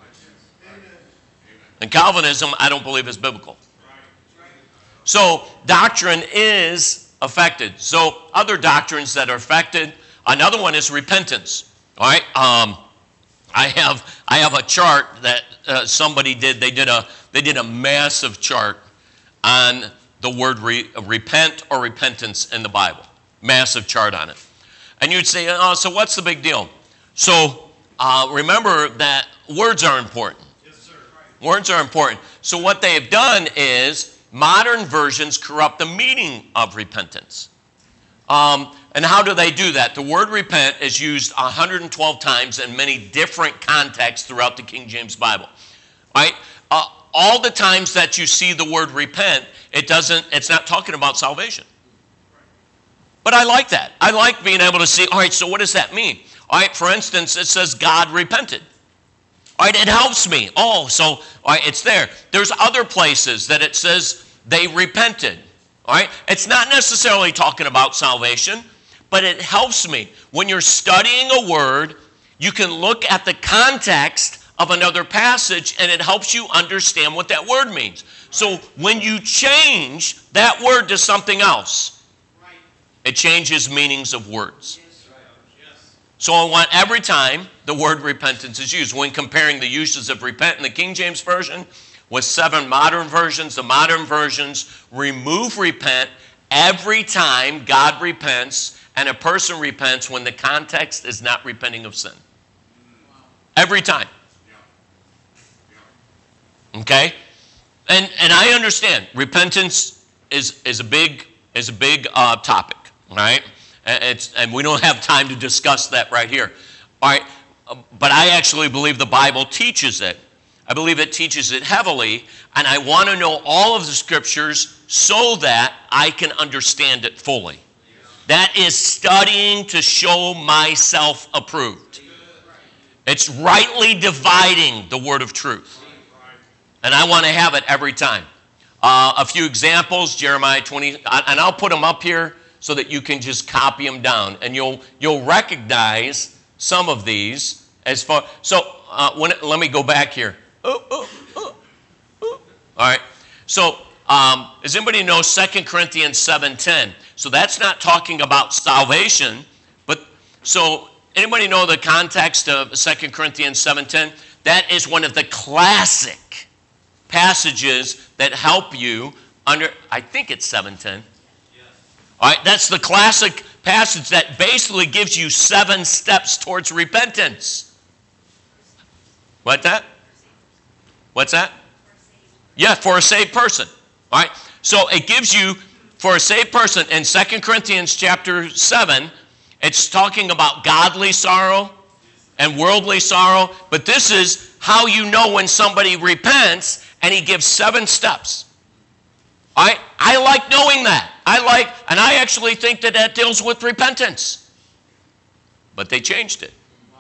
And Calvinism, I don't believe, is biblical. So doctrine is affected. So other doctrines that are affected, another one is repentance. All right, um, I have I have a chart that uh, somebody did. They did a they did a massive chart on the word re, repent or repentance in the Bible. Massive chart on it. And you'd say, oh, so what's the big deal? So uh, remember that words are important. Yes, sir. Words are important. So what they have done is modern versions corrupt the meaning of repentance. Um, and how do they do that? The word repent is used one hundred twelve times in many different contexts throughout the King James Bible. Right? Uh, all the times that you see the word repent, it doesn't, it's not talking about salvation. But I like that. I like being able to see, all right, so what does that mean? All right, for instance, it says God repented. All right, it helps me. Oh, so all right, it's there. There's other places that it says they repented. All right, it's not necessarily talking about salvation, but it helps me. When you're studying a word, you can look at the context of another passage, and it helps you understand what that word means. So when you change that word to something else, it changes meanings of words. So I want every time the word repentance is used, when comparing the uses of repent in the King James Version with seven modern versions, the modern versions remove repent every time God repents and a person repents when the context is not repenting of sin. Every time. Okay? And and I understand repentance is is a big is a big uh, topic, right? It's and we don't have time to discuss that right here. All right, but I actually believe the Bible teaches it. I believe it teaches it heavily, and I want to know all of the scriptures so that I can understand it fully. That is studying to show myself approved. It's rightly dividing the word of truth. And I want to have it every time. Uh, a few examples, Jeremiah twenty, and I'll put them up here so that you can just copy them down. And you'll you'll recognize some of these as far. So uh, when, let me go back here. Ooh, ooh, ooh, ooh. All right. So um, does anybody know Second Corinthians seven ten? So that's not talking about salvation. But so anybody know the context of Second Corinthians seven ten? That is one of the classic passages that help you under, I think it's seven ten. Yes. All right, that's the classic passage that basically gives you seven steps towards repentance. What that? What's that? Yeah, for a saved person. All right, so it gives you, for a saved person, in Second Corinthians chapter seven, it's talking about godly sorrow and worldly sorrow, but this is how you know when somebody repents, and he gives seven steps. All right? I like knowing that. I like, and I actually think that that deals with repentance. But they changed it.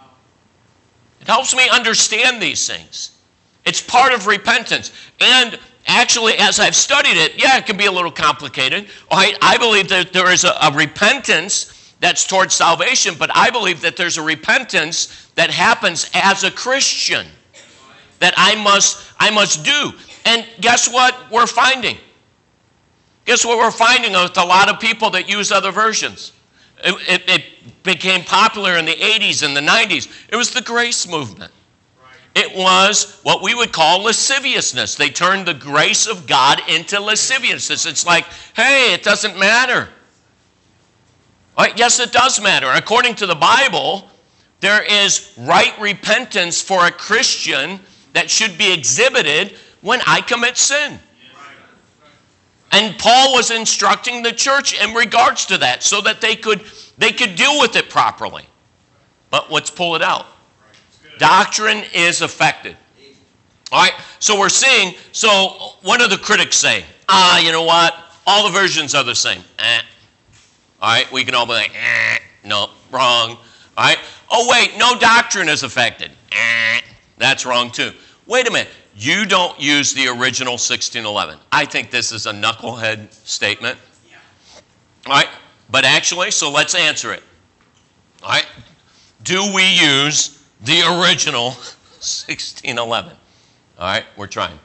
It helps me understand these things. It's part of repentance. And actually, as I've studied it, yeah, it can be a little complicated. All right? I believe that there is a, a repentance that's towards salvation, but I believe that there's a repentance that happens as a Christian that I must, I must do. And guess what we're finding? Guess what we're finding with a lot of people that use other versions? It, it, it became popular in the eighties and the nineties. It was the grace movement. It was what we would call lasciviousness. They turned the grace of God into lasciviousness. It's like, hey, it doesn't matter. All right, yes, it does matter. According to the Bible, there is right repentance for a Christian that should be exhibited when I commit sin. And Paul was instructing the church in regards to that so that they could, they could deal with it properly. But let's pull it out. Doctrine is affected. All right, so we're seeing, so what do the critics say? Ah, you know what? All the versions are the same. Eh. All right, we can all be like, eh, no, wrong. All right, oh wait, no doctrine is affected. Eh, that's wrong too. Wait a minute, you don't use the original sixteen eleven. I think this is a knucklehead statement. All right, but actually, so let's answer it. All right, do we use the original sixteen eleven? All right, we're trying.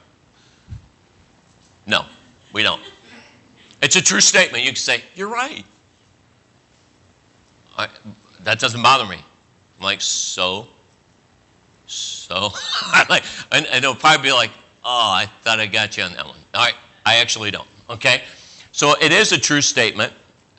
No, we don't. It's a true statement. You can say, you're right. I, that doesn't bother me. I'm like, so? So? like, and, and they'll probably be like, oh, I thought I got you on that one. All right, I actually don't. Okay? So it is a true statement,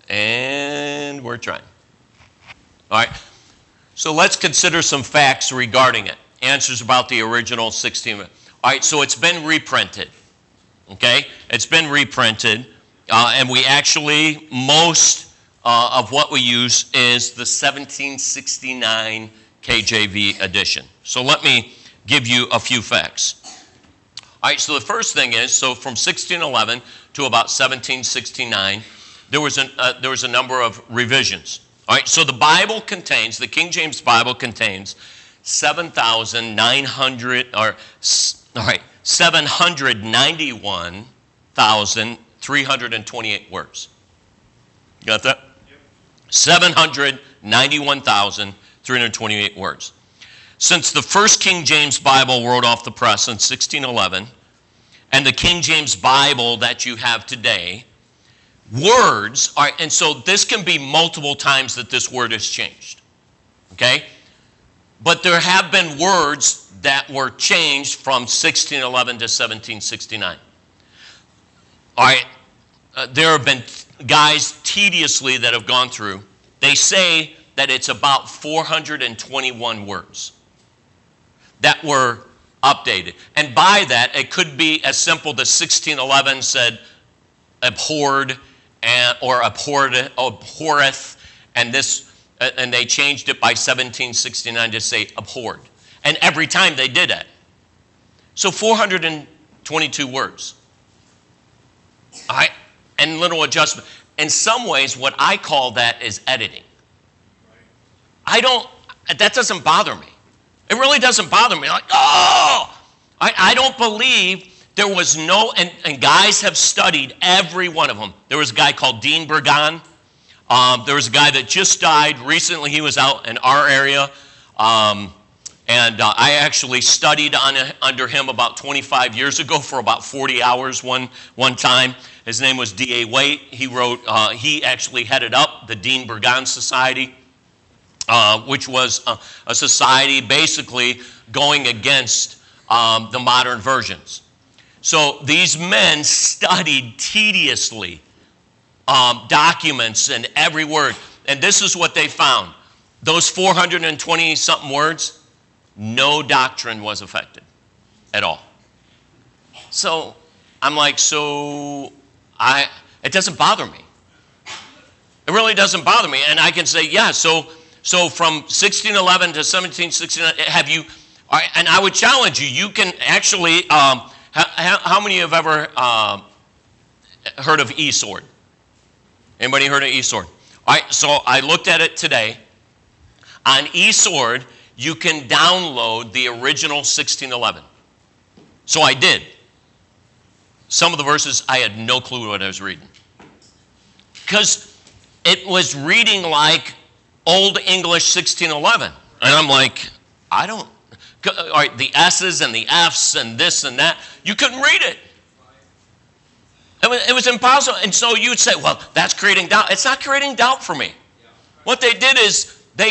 and we're trying. All right? So let's consider some facts regarding it. Answers about the original sixteen. All right, so it's been reprinted. Okay? It's been reprinted, uh, and we actually, most uh, of what we use is the seventeen sixty-nine K J V edition. So let me give you a few facts. All right, so the first thing is, so from sixteen eleven to about seventeen sixty-nine, there was, an, uh, there was a number of revisions. All right, so the Bible contains, the King James Bible contains seven thousand nine hundred, or, all right, seven hundred ninety-one thousand three hundred twenty-eight words. You got that? Yep. seven hundred ninety-one thousand three hundred twenty-eight words. Since the first King James Bible wrote off the press in sixteen eleven, and the King James Bible that you have today, words are, and so this can be multiple times that this word has changed. Okay? But there have been words that were changed from sixteen eleven to seventeen sixty-nine. All right, uh, there have been guys tediously that have gone through. They say that it's about four hundred twenty-one words that were updated. And by that, it could be as simple as sixteen eleven said abhorred and, or abhorred, abhorreth, and this, and they changed it by seventeen sixty-nine to say abhorred. And every time they did it. So four hundred twenty-two words. All right, and little adjustment. In some ways, what I call that is editing. I don't, that doesn't bother me. It really doesn't bother me. Like, oh! I, I don't believe there was no, and, and guys have studied every one of them. There was a guy called Dean Burgon. Um, there was a guy that just died. Recently, he was out in our area. Um, and uh, I actually studied on, under him about twenty-five years ago for about forty hours one, one time. His name was D A Waite. He wrote, uh, he actually headed up the Dean Burgon Society. Uh, which was a, a society basically going against um, the modern versions. So these men studied tediously um, documents and every word. And this is what they found. Those four hundred twenty-something words, no doctrine was affected at all. So I'm like, so I, it doesn't bother me. It really doesn't bother me. And I can say, yeah, so... So from sixteen eleven to seventeen sixty-nine, have you, and I would challenge you, you can actually, um, how, how many have ever uh, heard of eSword? Anybody heard of eSword? All right, so I looked at it today. On eSword, you can download the original sixteen eleven. So I did. Some of the verses, I had no clue what I was reading. Because it was reading like Old English sixteen eleven. And I'm like, I don't, all right, the S's and the F's and this and that, you couldn't read it. It was, it was impossible. And so you'd say, well, that's creating doubt. It's not creating doubt for me. What they did is they,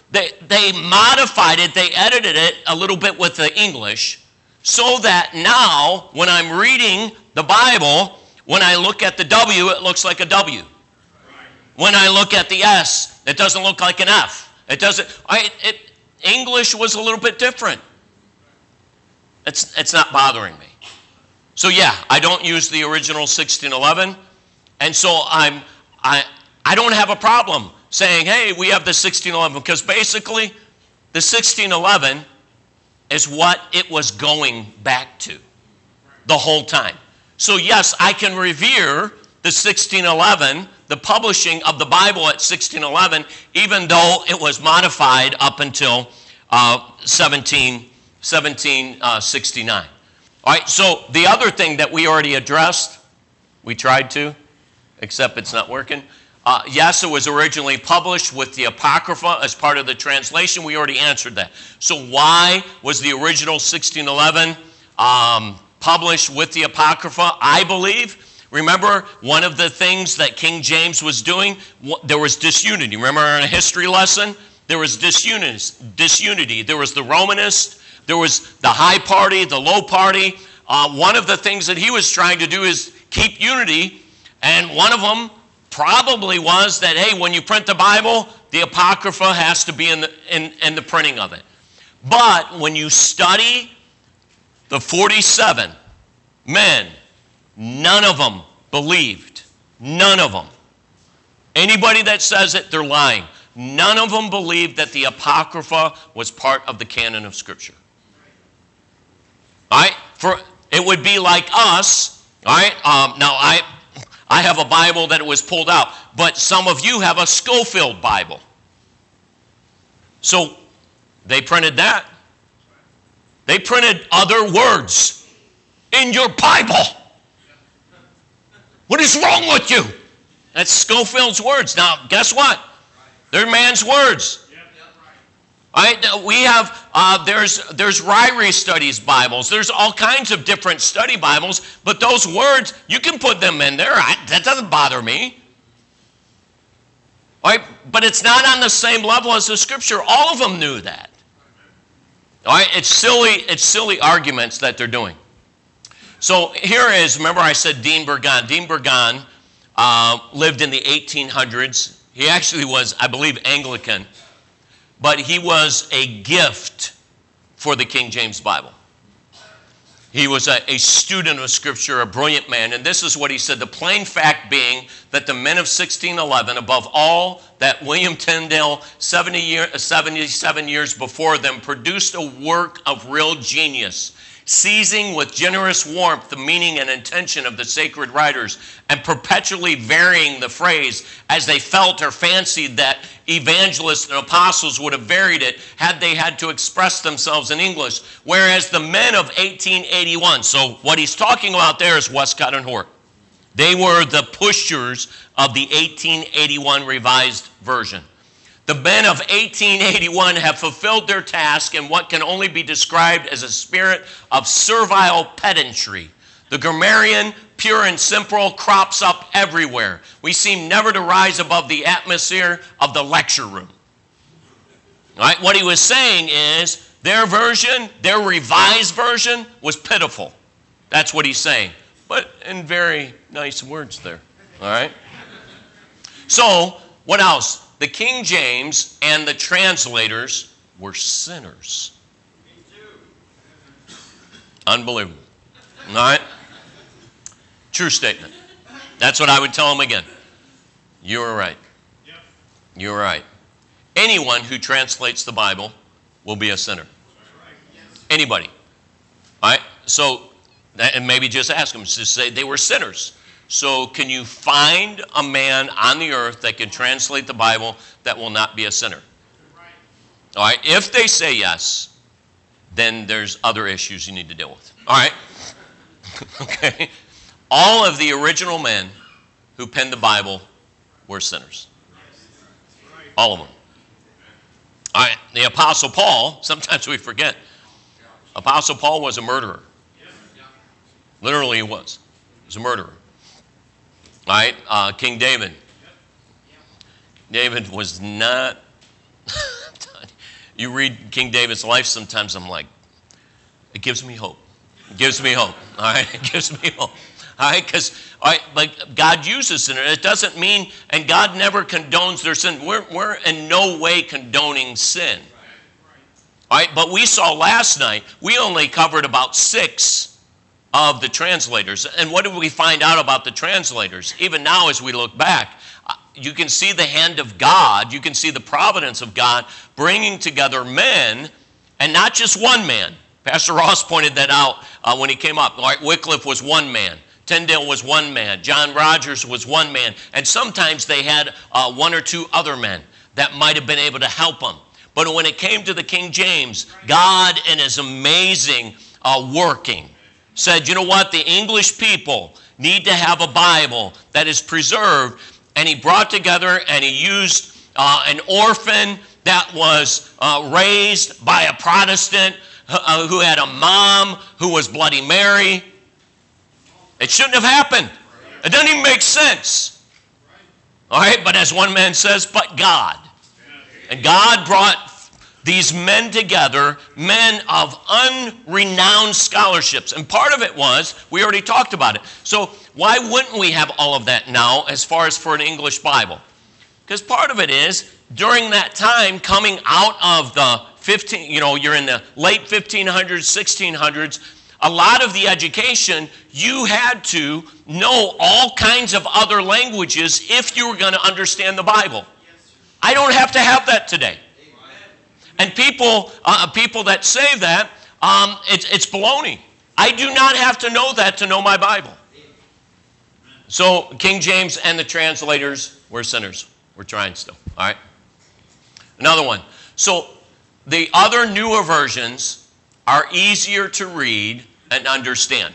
They, they modified it, they edited it a little bit with the English, so that now when I'm reading the Bible, when I look at the W, it looks like a W. When I look at the S, it doesn't look like an F. It doesn't. I, it, English was a little bit different. It's, it's not bothering me. So yeah, I don't use the original sixteen eleven, and so I'm I I don't have a problem saying, hey, we have the sixteen eleven, because basically the sixteen eleven is what it was going back to the whole time. So yes, I can revere the sixteen eleven, the publishing of the Bible at sixteen eleven, even though it was modified up until uh, seventeen sixty-nine. All right, so the other thing that we already addressed, we tried to, except it's not working. Uh, yes, it was originally published with the Apocrypha as part of the translation. We already answered that. So why was the original sixteen eleven um, published with the Apocrypha? I believe, remember, one of the things that King James was doing, there was disunity. Remember in a history lesson? There was disunity. There was the Romanist. There was the high party, the low party. Uh, one of the things that he was trying to do is keep unity, and one of them probably was that, hey, when you print the Bible, the Apocrypha has to be in the, in, in the printing of it. But when you study the forty-seven men, none of them believed. None of them. Anybody that says it, they're lying. None of them believed that the Apocrypha was part of the canon of Scripture. All right? For, it would be like us. All right? Um, now, I, I have a Bible that was pulled out, but some of you have a Scofield Bible. So they printed that. They printed other words in your Bible. What is wrong with you? That's Scofield's words. Now, guess what? They're man's words. All right, we have, uh, there's, there's Ryrie Studies Bibles. There's all kinds of different study Bibles, but those words, you can put them in there. I, that doesn't bother me. All right, but it's not on the same level as the Scripture. All of them knew that. All right, it's silly, it's silly arguments that they're doing. So here is, remember I said Dean Burgon. Dean Burgon uh, lived in the eighteen hundreds. He actually was, I believe, Anglican. But he was a gift for the King James Bible. He was a, a student of Scripture, a brilliant man. And this is what he said, the plain fact being that the men of sixteen eleven, above all that William Tyndale, seventy year, seventy-seven years before them, produced a work of real genius, seizing with generous warmth the meaning and intention of the sacred writers, and perpetually varying the phrase as they felt or fancied that evangelists and apostles would have varied it had they had to express themselves in English. Whereas the men of eighteen eighty-one, so what he's talking about there is Westcott and Hort. They were the pushers of the eighteen eighty-one Revised Version. The men of eighteen eighty-one have fulfilled their task in what can only be described as a spirit of servile pedantry. The grammarian, pure and simple, crops up everywhere. We seem never to rise above the atmosphere of the lecture room. All right? What he was saying is their version, their revised version, was pitiful. That's what he's saying. But in very nice words there. All right? So, what else? The King James and the translators were sinners. Unbelievable. All right? True statement. That's what I would tell them again. You were right. You were right. Anyone who translates the Bible will be a sinner. Anybody. All right? So, and maybe just ask them to say they were sinners. So can you find a man on the earth that can translate the Bible that will not be a sinner? All right. If they say yes, then there's other issues you need to deal with. All right. Okay. All of the original men who penned the Bible were sinners. All of them. All right. The Apostle Paul, sometimes we forget, Apostle Paul was a murderer. Literally he was. He was a murderer. All right, uh, King David. David was not, you read King David's life, sometimes I'm like, it gives me hope. It gives me hope. All right, it gives me hope. All right, because all right, like God uses sin. It doesn't mean, and God never condones their sin. We're, we're in no way condoning sin. All right, but we saw last night, we only covered about six of the translators. And what did we find out about the translators? Even now as we look back, you can see the hand of God, you can see the providence of God bringing together men, and not just one man. Pastor Ross pointed that out uh, when he came up. All right, Wycliffe was one man. Tyndale was one man. John Rogers was one man. And sometimes they had uh, one or two other men that might have been able to help them. But when it came to the King James, God in his amazing uh, working said, you know what, the English people need to have a Bible that is preserved. And he brought together and he used uh, an orphan that was uh, raised by a Protestant uh, who had a mom who was Bloody Mary. It shouldn't have happened. It doesn't even make sense. All right, but as one man says, but God. And God brought these men together, men of unrenowned scholarships. And part of it was, we already talked about it. So why wouldn't we have all of that now as far as for an English Bible? Because part of it is, during that time, coming out of the fifteen, you know, you're in the late fifteen hundreds, sixteen hundreds, a lot of the education, you had to know all kinds of other languages if you were going to understand the Bible. I don't have to have that today. And people, uh, people that say that, um, it's, it's baloney. I do not have to know that to know my Bible. So King James and the translators were sinners. We're trying still. All right. Another one. So the other newer versions are easier to read and understand.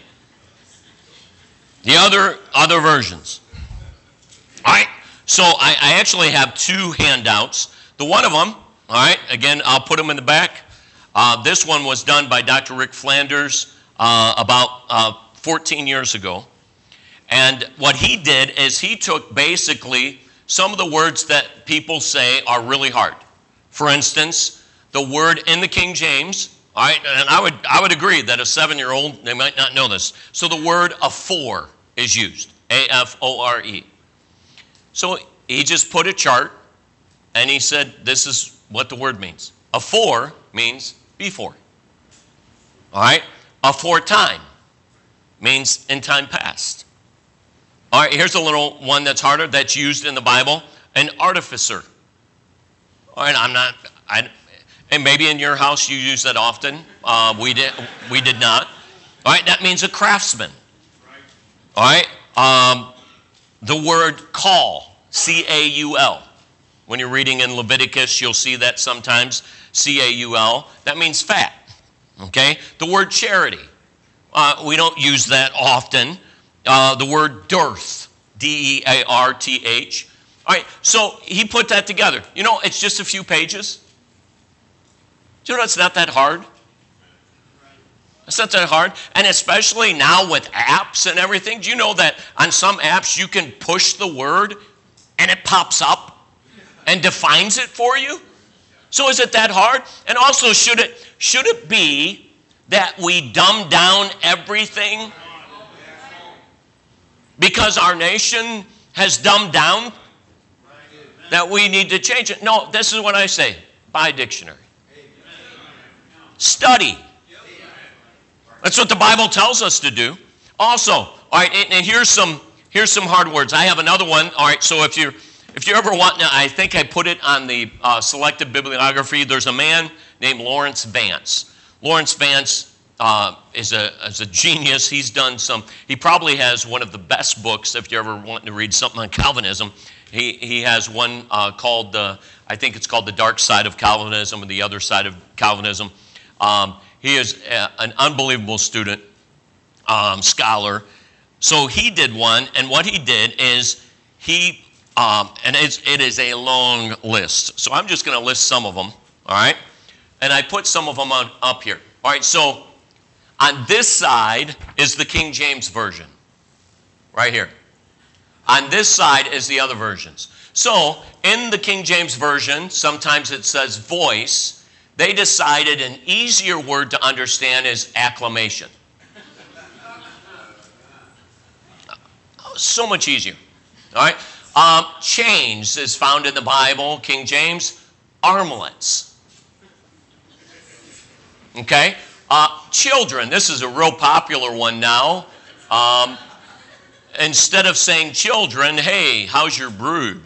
The other other versions. All right. So I, I actually have two handouts. The one of them, all right, again, I'll put them in the back. Uh, this one was done by Doctor Rick Flanders uh, about uh, fourteen years ago. And what he did is he took basically some of the words that people say are really hard. For instance, the word in the King James, all right, and I would, I would agree that a seven-year-old, they might not know this. So the word afore is used, A F O R E. So he just put a chart, and he said, this is what the word means. Afore means before. All right? Aforetime means in time past. All right, here's a little one that's harder that's used in the Bible, an artificer. All right, I'm not, I, and maybe in your house you use that often. Uh, we, did, we did not. All right, that means a craftsman. All right, um, the word call, C A U L. When you're reading in Leviticus, you'll see that sometimes, C A U L. That means fat, okay? The word charity, uh, we don't use that often. Uh, the word dearth, D E A R T H. All right, so he put that together. You know, it's just a few pages. Do you know it's not that hard? It's not that hard. And especially now with apps and everything, do you know that on some apps you can push the word and it pops up and defines it for you? So is it that hard? And also, should it, should it be that we dumb down everything because our nation has dumbed down that we need to change it? No, this is what I say. Buy a dictionary. Study. That's what the Bible tells us to do. Also, all right, and, and here's some here's some hard words. I have another one. All right, so if you're if you ever want, I think I put it on the uh, selected bibliography. There's a man named Lawrence Vance. Lawrence Vance uh, is a is a genius. He's done some. He probably has one of the best books if you ever want to read something on Calvinism. He he has one uh, called uh, I think it's called The Dark Side of Calvinism, or The Other Side of Calvinism. Um, he is a, an unbelievable student, um, scholar. So he did one, and what he did is he, um, and it's, it is a long list. So I'm just going to list some of them, all right? And I put some of them on, up here. All right, so on this side is the King James Version, right here. On this side is the other versions. So in the King James Version, sometimes it says voice. they decided an easier word to understand is acclamation. So much easier. All right. Um, chains is found in the Bible, King James, armlets. Okay. Uh, children, this is a real popular one now. Um, instead of saying children, hey, how's your brood?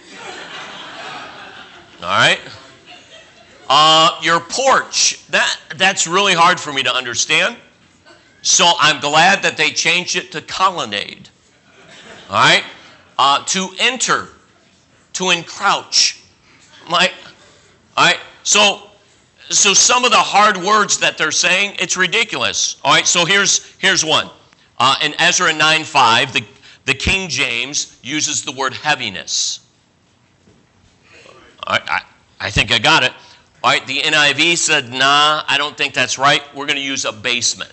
All right. Uh, your porch, that, that's really hard for me to understand. So I'm glad that they changed it to colonnade. All right. Uh, to enter, to encroach. Like, all right. So, so some of the hard words that they're saying, it's ridiculous. All right. So here's here's one. Uh, in Ezra nine five, the the King James uses the word heaviness. I, I, I think I got it. All right, the N I V said, nah, I don't think that's right. We're going to use abasement.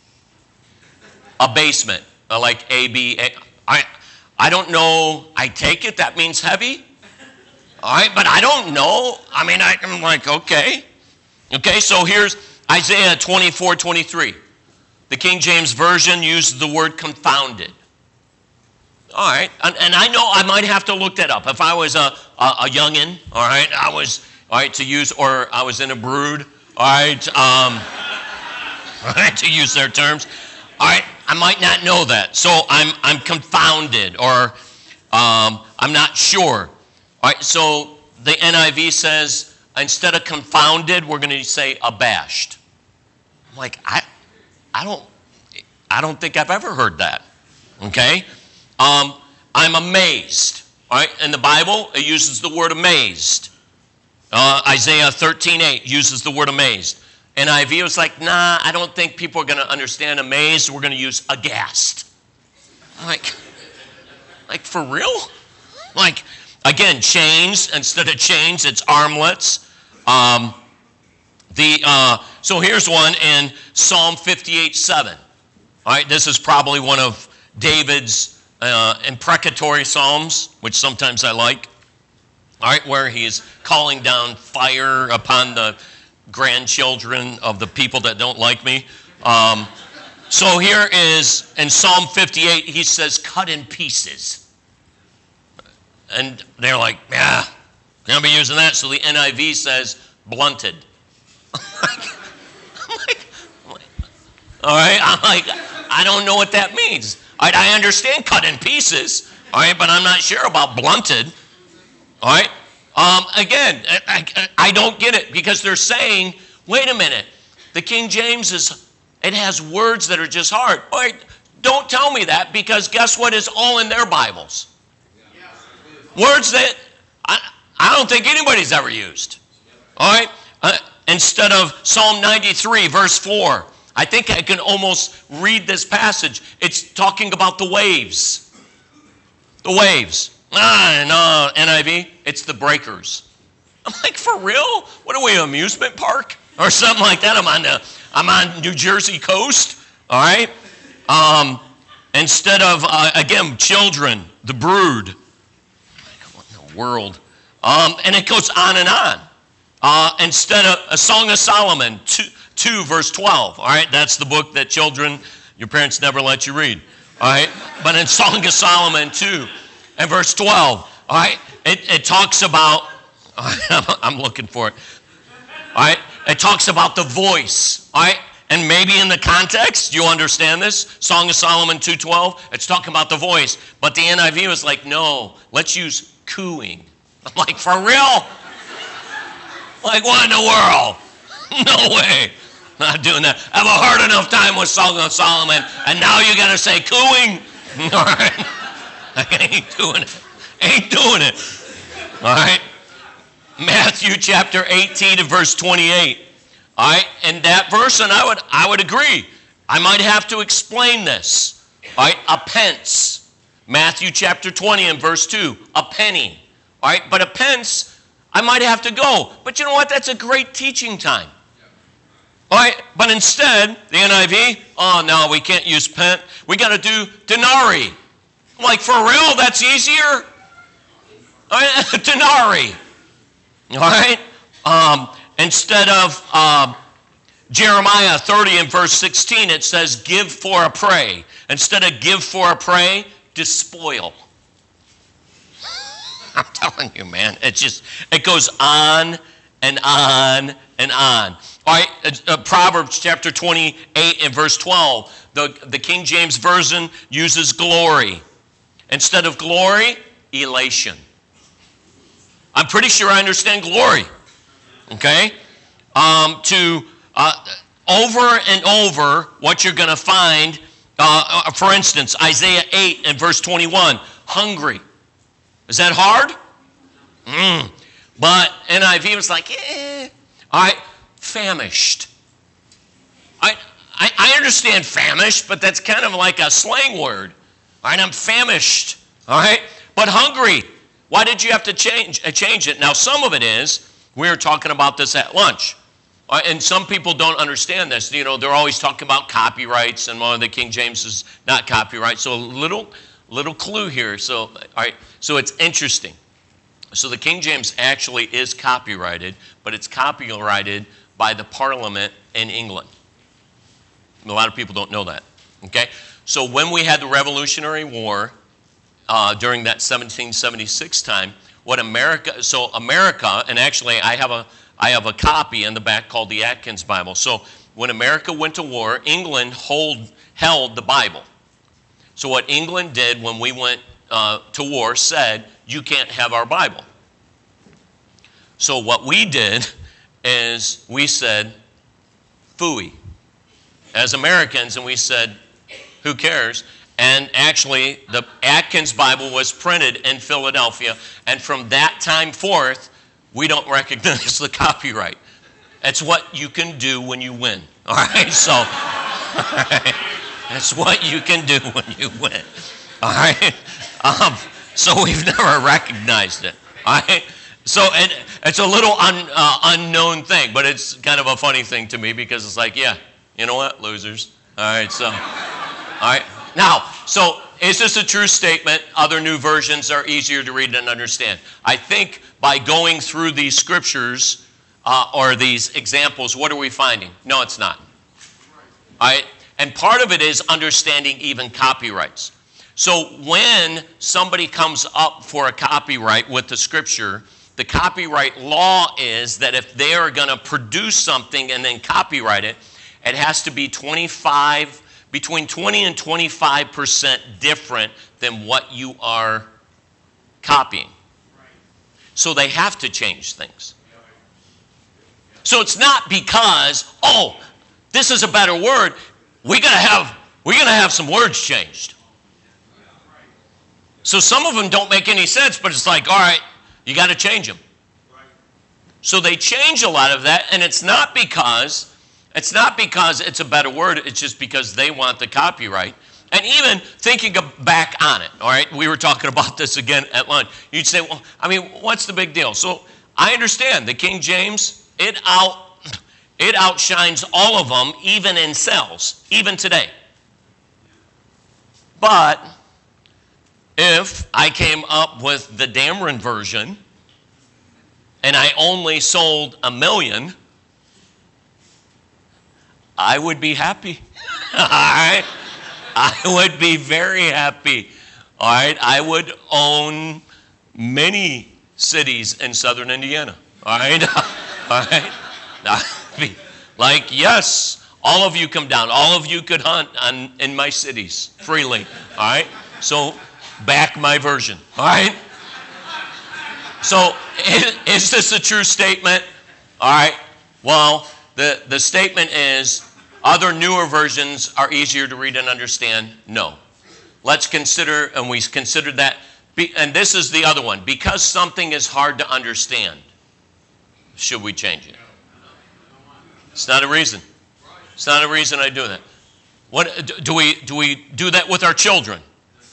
Abasement, uh, like A B A. I, I don't know. I take it that means heavy. All right, but I don't know. I mean, I, I'm like, okay. Okay, so here's Isaiah twenty-four twenty-three. The King James Version uses the word confounded. All right, and, and I know I might have to look that up. If I was a, a, a youngin', all right, I was, all right, to use, or I was in a brood, all right, um, all right, to use their terms, all right, I might not know that. So I'm, I'm confounded, or um, I'm not sure. All right, so the N I V says, instead of confounded, we're going to say abashed. I'm like, I, I don't, I don't think I've ever heard that, okay? Um, I'm amazed. All right, in the Bible, it uses the word amazed. Uh, Isaiah thirteen eight uses the word amazed. N I V was like, nah, I don't think people are going to understand amazed. We're going to use aghast. I'm like, like for real? Like, again, chains. Instead of chains, it's armlets. Um, the uh, so here's one in Psalm fifty-eight seven. All right, this is probably one of David's Uh, imprecatory psalms, which sometimes I like, all right, where he's calling down fire upon the grandchildren of the people that don't like me. Um, so here is, in Psalm fifty-eight, he says, cut in pieces. And they're like, yeah, going to be using that. So the N I V says, blunted. I'm like, I'm like, all right, I'm like, I don't know what that means. I understand cut in pieces, all right, but I'm not sure about blunted, all right? Um, again, I, I, I don't get it because they're saying, wait a minute, the King James is, it has words that are just hard. All right, don't tell me that because guess what is all in their Bibles? Words that I, I don't think anybody's ever used, all right? Uh, instead of Psalm ninety-three, verse four, I think I can almost read this passage. It's talking about the waves. The waves. Ah, no, N I V, it's the breakers. I'm like, for real? What are we, an amusement park? Or something like that. I'm on the, I'm on New Jersey coast, all right? Um, instead of, uh, again, children, the brood. Like, what in the world? Um, and it goes on and on. Uh, instead of a Song of Solomon, two, two, verse twelve. All right, that's the book that children, your parents never let you read. All right, but in Song of Solomon two and verse twelve, all right, it, it talks about, I'm looking for it. All right, it talks about the voice. All right, and maybe in the context, you understand this? Song of Solomon two twelve, it's talking about the voice. But the N I V was like, no, let's use cooing. I'm like, for real? Like, what in the world? No way. Not doing that. I've a hard enough time with Song of Solomon, and now you got to say cooing? All right. I ain't doing it. Ain't doing it. All right. Matthew chapter eighteen and verse twenty-eight. All right. And that verse, and I would, I would agree. I might have to explain this. All right. A pence. Matthew chapter twenty and verse two. A penny. All right. But a pence, I might have to go. But you know what? That's a great teaching time. All right, but instead, the N I V, oh, no, we can't use pence. We got to do denarii. I'm like, for real? That's easier? All right, denarii. All right? Um, Instead of uh, Jeremiah thirty and verse sixteen, it says, give for a prey. Instead of give for a prey, despoil. I'm telling you, man, it just, it goes on and on and on. All right, uh, Proverbs chapter twenty-eight and verse twelve, the, the King James Version uses glory. Instead of glory, elation. I'm pretty sure I understand glory. Okay? Um, to, uh, over and over, what you're going to find, uh, uh, for instance, Isaiah eight and verse twenty-one, hungry. Is that hard? Mm. But N I V was like, eh. All right, famished. I, I, I understand famished, but that's kind of like a slang word. All right, I'm famished. All right, but hungry. Why did you have to change, uh, change it? Now, some of it is, we were talking about this at lunch. Uh, and some people don't understand this. You know, they're always talking about copyrights, and one of the King James is not copyright. So a little, little clue here. So, all right, so it's interesting. So the King James actually is copyrighted, but it's copyrighted by the Parliament in England. A lot of people don't know that. Okay, so when we had the Revolutionary War uh, during that seventeen seventy-six time, what America, so America, and actually I have a I have a copy in the back called the Atkins Bible. So when America went to war, England hold, held the Bible. So what England did when we went uh, to war said, you can't have our Bible. So what we did is we said, phooey, as Americans, and we said, who cares? And actually, the Atkins Bible was printed in Philadelphia, and from that time forth, we don't recognize the copyright. That's what you can do when you win. All right, so all right. That's what you can do when you win. All right, um, so we've never recognized it. All right, so it, it's a little un, uh, unknown thing, but it's kind of a funny thing to me because it's like, yeah, you know what, losers. All right, so all right. Now, so is this a true statement? Other new versions are easier to read and understand. I think by going through these scriptures uh, or these examples, what are we finding? No, it's not. All right? And part of it is understanding even copyrights. So when somebody comes up for a copyright with the scripture, the copyright law is that if they are going to produce something and then copyright it, it has to be twenty-five between twenty and twenty-five percent different than what you are copying. So they have to change things. So it's not because, oh, this is a better word. We gotta have we're gonna have some words changed. So some of them don't make any sense, but it's like, all right, you got to change them. So they change a lot of that, and it's not because It's not because it's a better word, it's just because they want the copyright. And even thinking back on it, all right, we were talking about this again at lunch. You'd say, well, I mean, what's the big deal? So I understand the King James, it out, it outshines all of them, even in sales, even today. But if I came up with the Dameron version and I only sold a million, I would be happy. All right? I would be very happy. All right? I would own many cities in southern Indiana. All right? All right? I'd be like, yes, all of you come down. All of you could hunt on, in my cities freely. All right? So back my version. All right? So is, is this a true statement? All right. Well, the, the statement is, other newer versions are easier to read and understand. No. Let's consider, and we considered that, be, and this is the other one. Because something is hard to understand, should we change it? It's not a reason. It's not a reason I do that. What do we do? We do that with our children?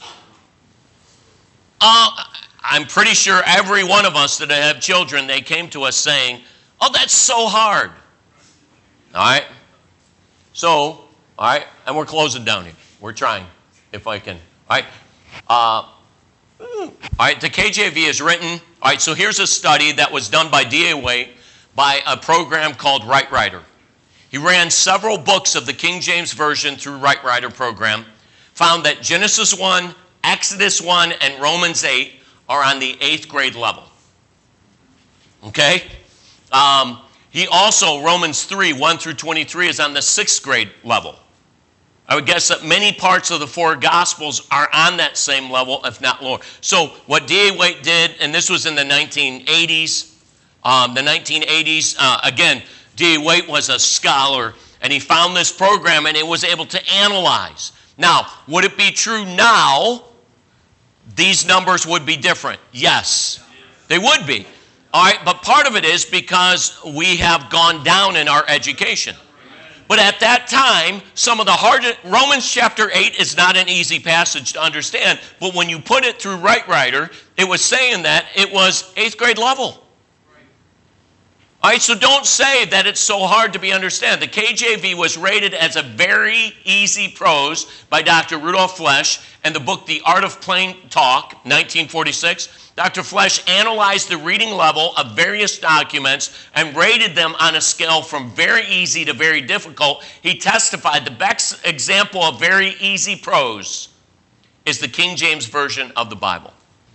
Uh, I'm pretty sure every one of us that have children, they came to us saying, "Oh, that's so hard." All right. So, all right, and we're closing down here. We're trying, if I can. All right. Uh, all right, the K J V is written. All right, so here's a study that was done by D A Waite by a program called Wright Rider. He ran several books of the King James Version through Wright Rider program, found that Genesis one, Exodus one, and Romans eight are on the eighth grade level. Okay? Um, he also, Romans three, one through twenty-three, is on the sixth grade level. I would guess that many parts of the four Gospels are on that same level, if not lower. So what D A Waite did, and this was in the nineteen eighties, um, the nineteen eighties, uh, again, D A Waite was a scholar, and he found this program, and he was able to analyze. Now, would it be true now these numbers would be different? Yes, they would be. All right, but part of it is because we have gone down in our education. But at that time, some of the hardest, Romans chapter eight is not an easy passage to understand, but when you put it through Wright Rider, it was saying that it was eighth grade level. All right, so don't say that it's so hard to be understood. The K J V was rated as a very easy prose by Doctor Rudolph Flesch, and the book The Art of Plain Talk, nineteen forty-six. Doctor Flesch analyzed the reading level of various documents and rated them on a scale from very easy to very difficult. He testified the best example of very easy prose is the King James Version of the Bible.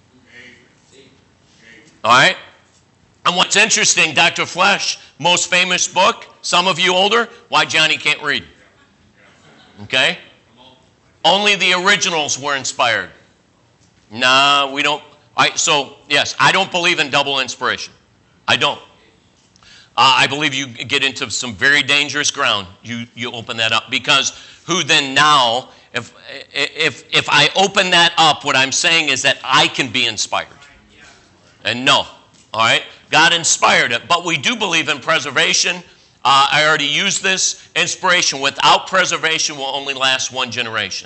All right? And what's interesting, Doctor Flesch, most famous book, some of you older, Why Johnny Can't Read. Okay? Only the originals were inspired. Nah, we don't. All right, so, yes, I don't believe in double inspiration. I don't. Uh, I believe you get into some very dangerous ground. You, you open that up. Because who then now, if, if, if I open that up, what I'm saying is that I can be inspired. And no. All right? God inspired it. But we do believe in preservation. Uh, I already used this. Inspiration without preservation will only last one generation.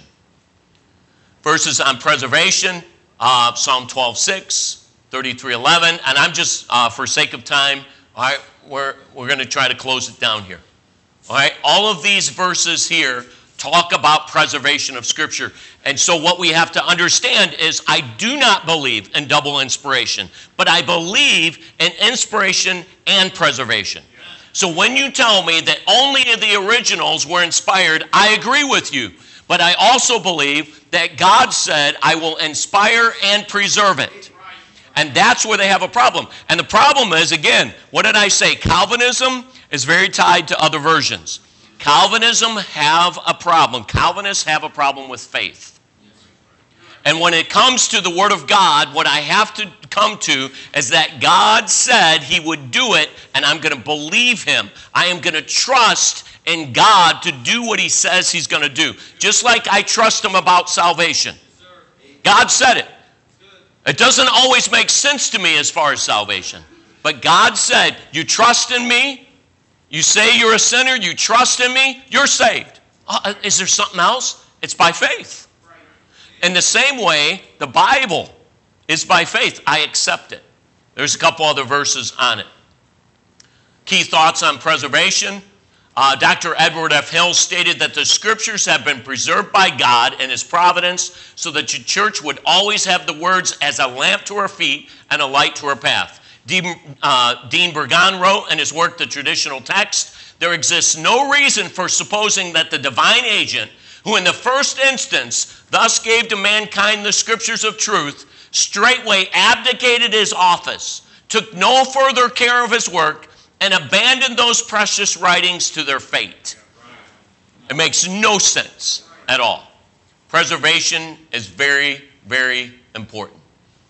Verses on preservation, uh, Psalm twelve six, thirty-three eleven. And I'm just, uh, for sake of time, all right, we're, we're going to try to close it down here. All right? All of these verses here talk about preservation of Scripture. And so what we have to understand is I do not believe in double inspiration, but I believe in inspiration and preservation. So when you tell me that only the originals were inspired, I agree with you. But I also believe that God said, I will inspire and preserve it. And that's where they have a problem. And the problem is, again, what did I say? Calvinism is very tied to other versions. Calvinism have a problem. Calvinists have a problem with faith. And when it comes to the Word of God, what I have to come to is that God said He would do it, and I'm going to believe Him. I am going to trust in God to do what He says He's going to do. Just like I trust Him about salvation. God said it. It doesn't always make sense to me as far as salvation. But God said, you trust in me, you say you're a sinner, you trust in me, you're saved. Uh, is there something else? It's by faith. In the same way, the Bible is by faith. I accept it. There's a couple other verses on it. Key thoughts on preservation. Uh, Doctor Edward F. Hill stated that the Scriptures have been preserved by God in His providence so that your church would always have the words as a lamp to her feet and a light to her path. Dean, uh, Dean Burgon wrote in his work, The Traditional Text, there exists no reason for supposing that the divine agent, who in the first instance thus gave to mankind the Scriptures of truth, straightway abdicated his office, took no further care of his work, and abandoned those precious writings to their fate. It makes no sense at all. Preservation is very, very important.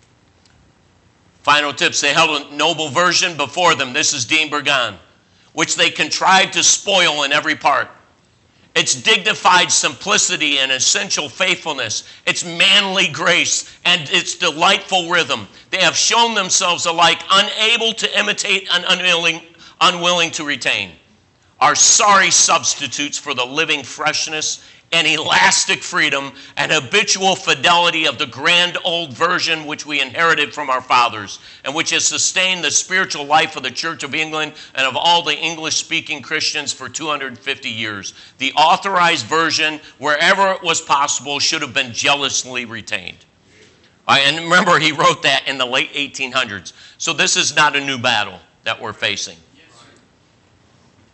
Final tips. They held a noble version before them. This is Dean Burgon, which they contrived to spoil in every part. Its dignified simplicity and essential faithfulness, its manly grace, and its delightful rhythm. They have shown themselves alike unable to imitate and unwilling, unwilling to retain, are sorry substitutes for the living freshness and elastic freedom and habitual fidelity of the grand old version which we inherited from our fathers and which has sustained the spiritual life of the Church of England and of all the English-speaking Christians for two hundred fifty years. The authorized version, wherever it was possible, should have been jealously retained. Right, and remember, he wrote that in the late eighteen hundreds. So this is not a new battle that we're facing.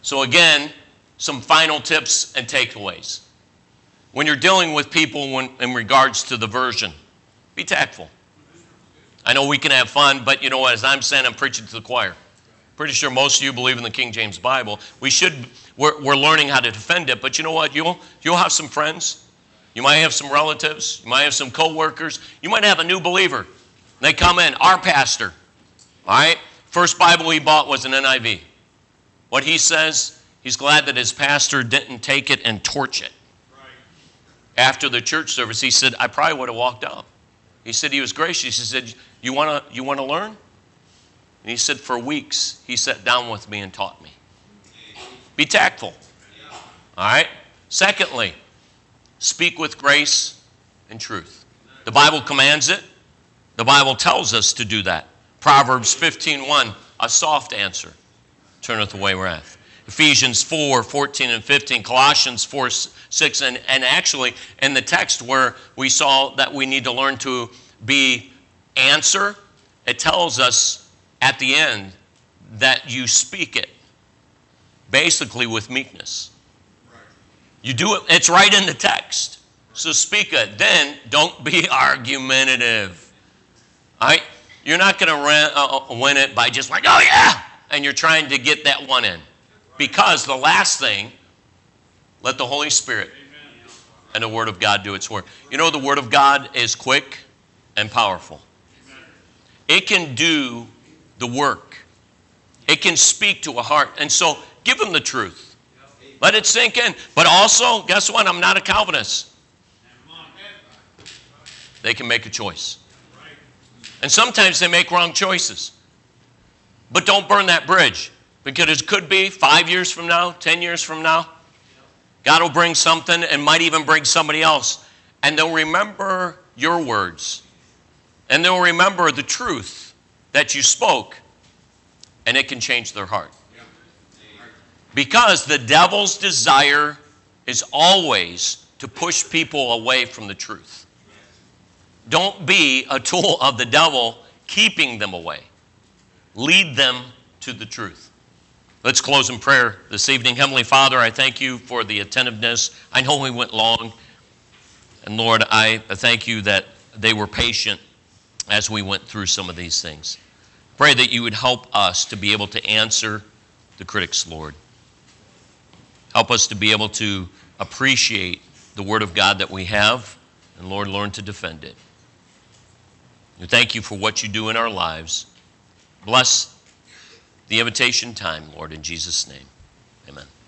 So again, some final tips and takeaways. When you're dealing with people when, in regards to the version, be tactful. I know we can have fun, but you know what, as I'm saying, I'm preaching to the choir. Pretty sure most of you believe in the King James Bible. We should, we're, we're learning how to defend it, but you know what, you'll, you'll have some friends. You might have some relatives. You might have some co-workers. You might have a new believer. They come in, our pastor, all right? First Bible he bought was an N I V. What he says, he's glad that his pastor didn't take it and torch it. Right. After the church service, he said, I probably would have walked out. He said he was gracious. He said, you want to you want to learn? And he said, for weeks, he sat down with me and taught me. Be tactful. All right? Secondly, speak with grace and truth. The Bible commands it. The Bible tells us to do that. Proverbs fifteen one, a soft answer turneth away wrath. Ephesians four fourteen and fifteen, Colossians four six, and, and actually in the text where we saw that we need to learn to be answer, it tells us at the end that you speak it basically with meekness. You do it, it's right in the text. So speak it. Then don't be argumentative. All right? You're not going to uh, win it by just like, oh yeah, and you're trying to get that one in. Because the last thing, let the Holy Spirit and the Word of God do its work. You know, the Word of God is quick and powerful. It can do the work. It can speak to a heart. And so give them the truth. Let it sink in. But also, guess what? I'm not a Calvinist. They can make a choice. And sometimes they make wrong choices. But don't burn that bridge. Because it could be five years from now, ten years from now, God will bring something and might even bring somebody else. And they'll remember your words. And they'll remember the truth that you spoke. And it can change their heart. Because the devil's desire is always to push people away from the truth. Don't be a tool of the devil keeping them away. Lead them to the truth. Let's close in prayer this evening. Heavenly Father, I thank you for the attentiveness. I know we went long. And Lord, I thank you that they were patient as we went through some of these things. Pray that you would help us to be able to answer the critics, Lord. Help us to be able to appreciate the Word of God that we have, and Lord, learn to defend it. We thank you for what you do in our lives. Bless the invitation time, Lord, in Jesus' name. Amen.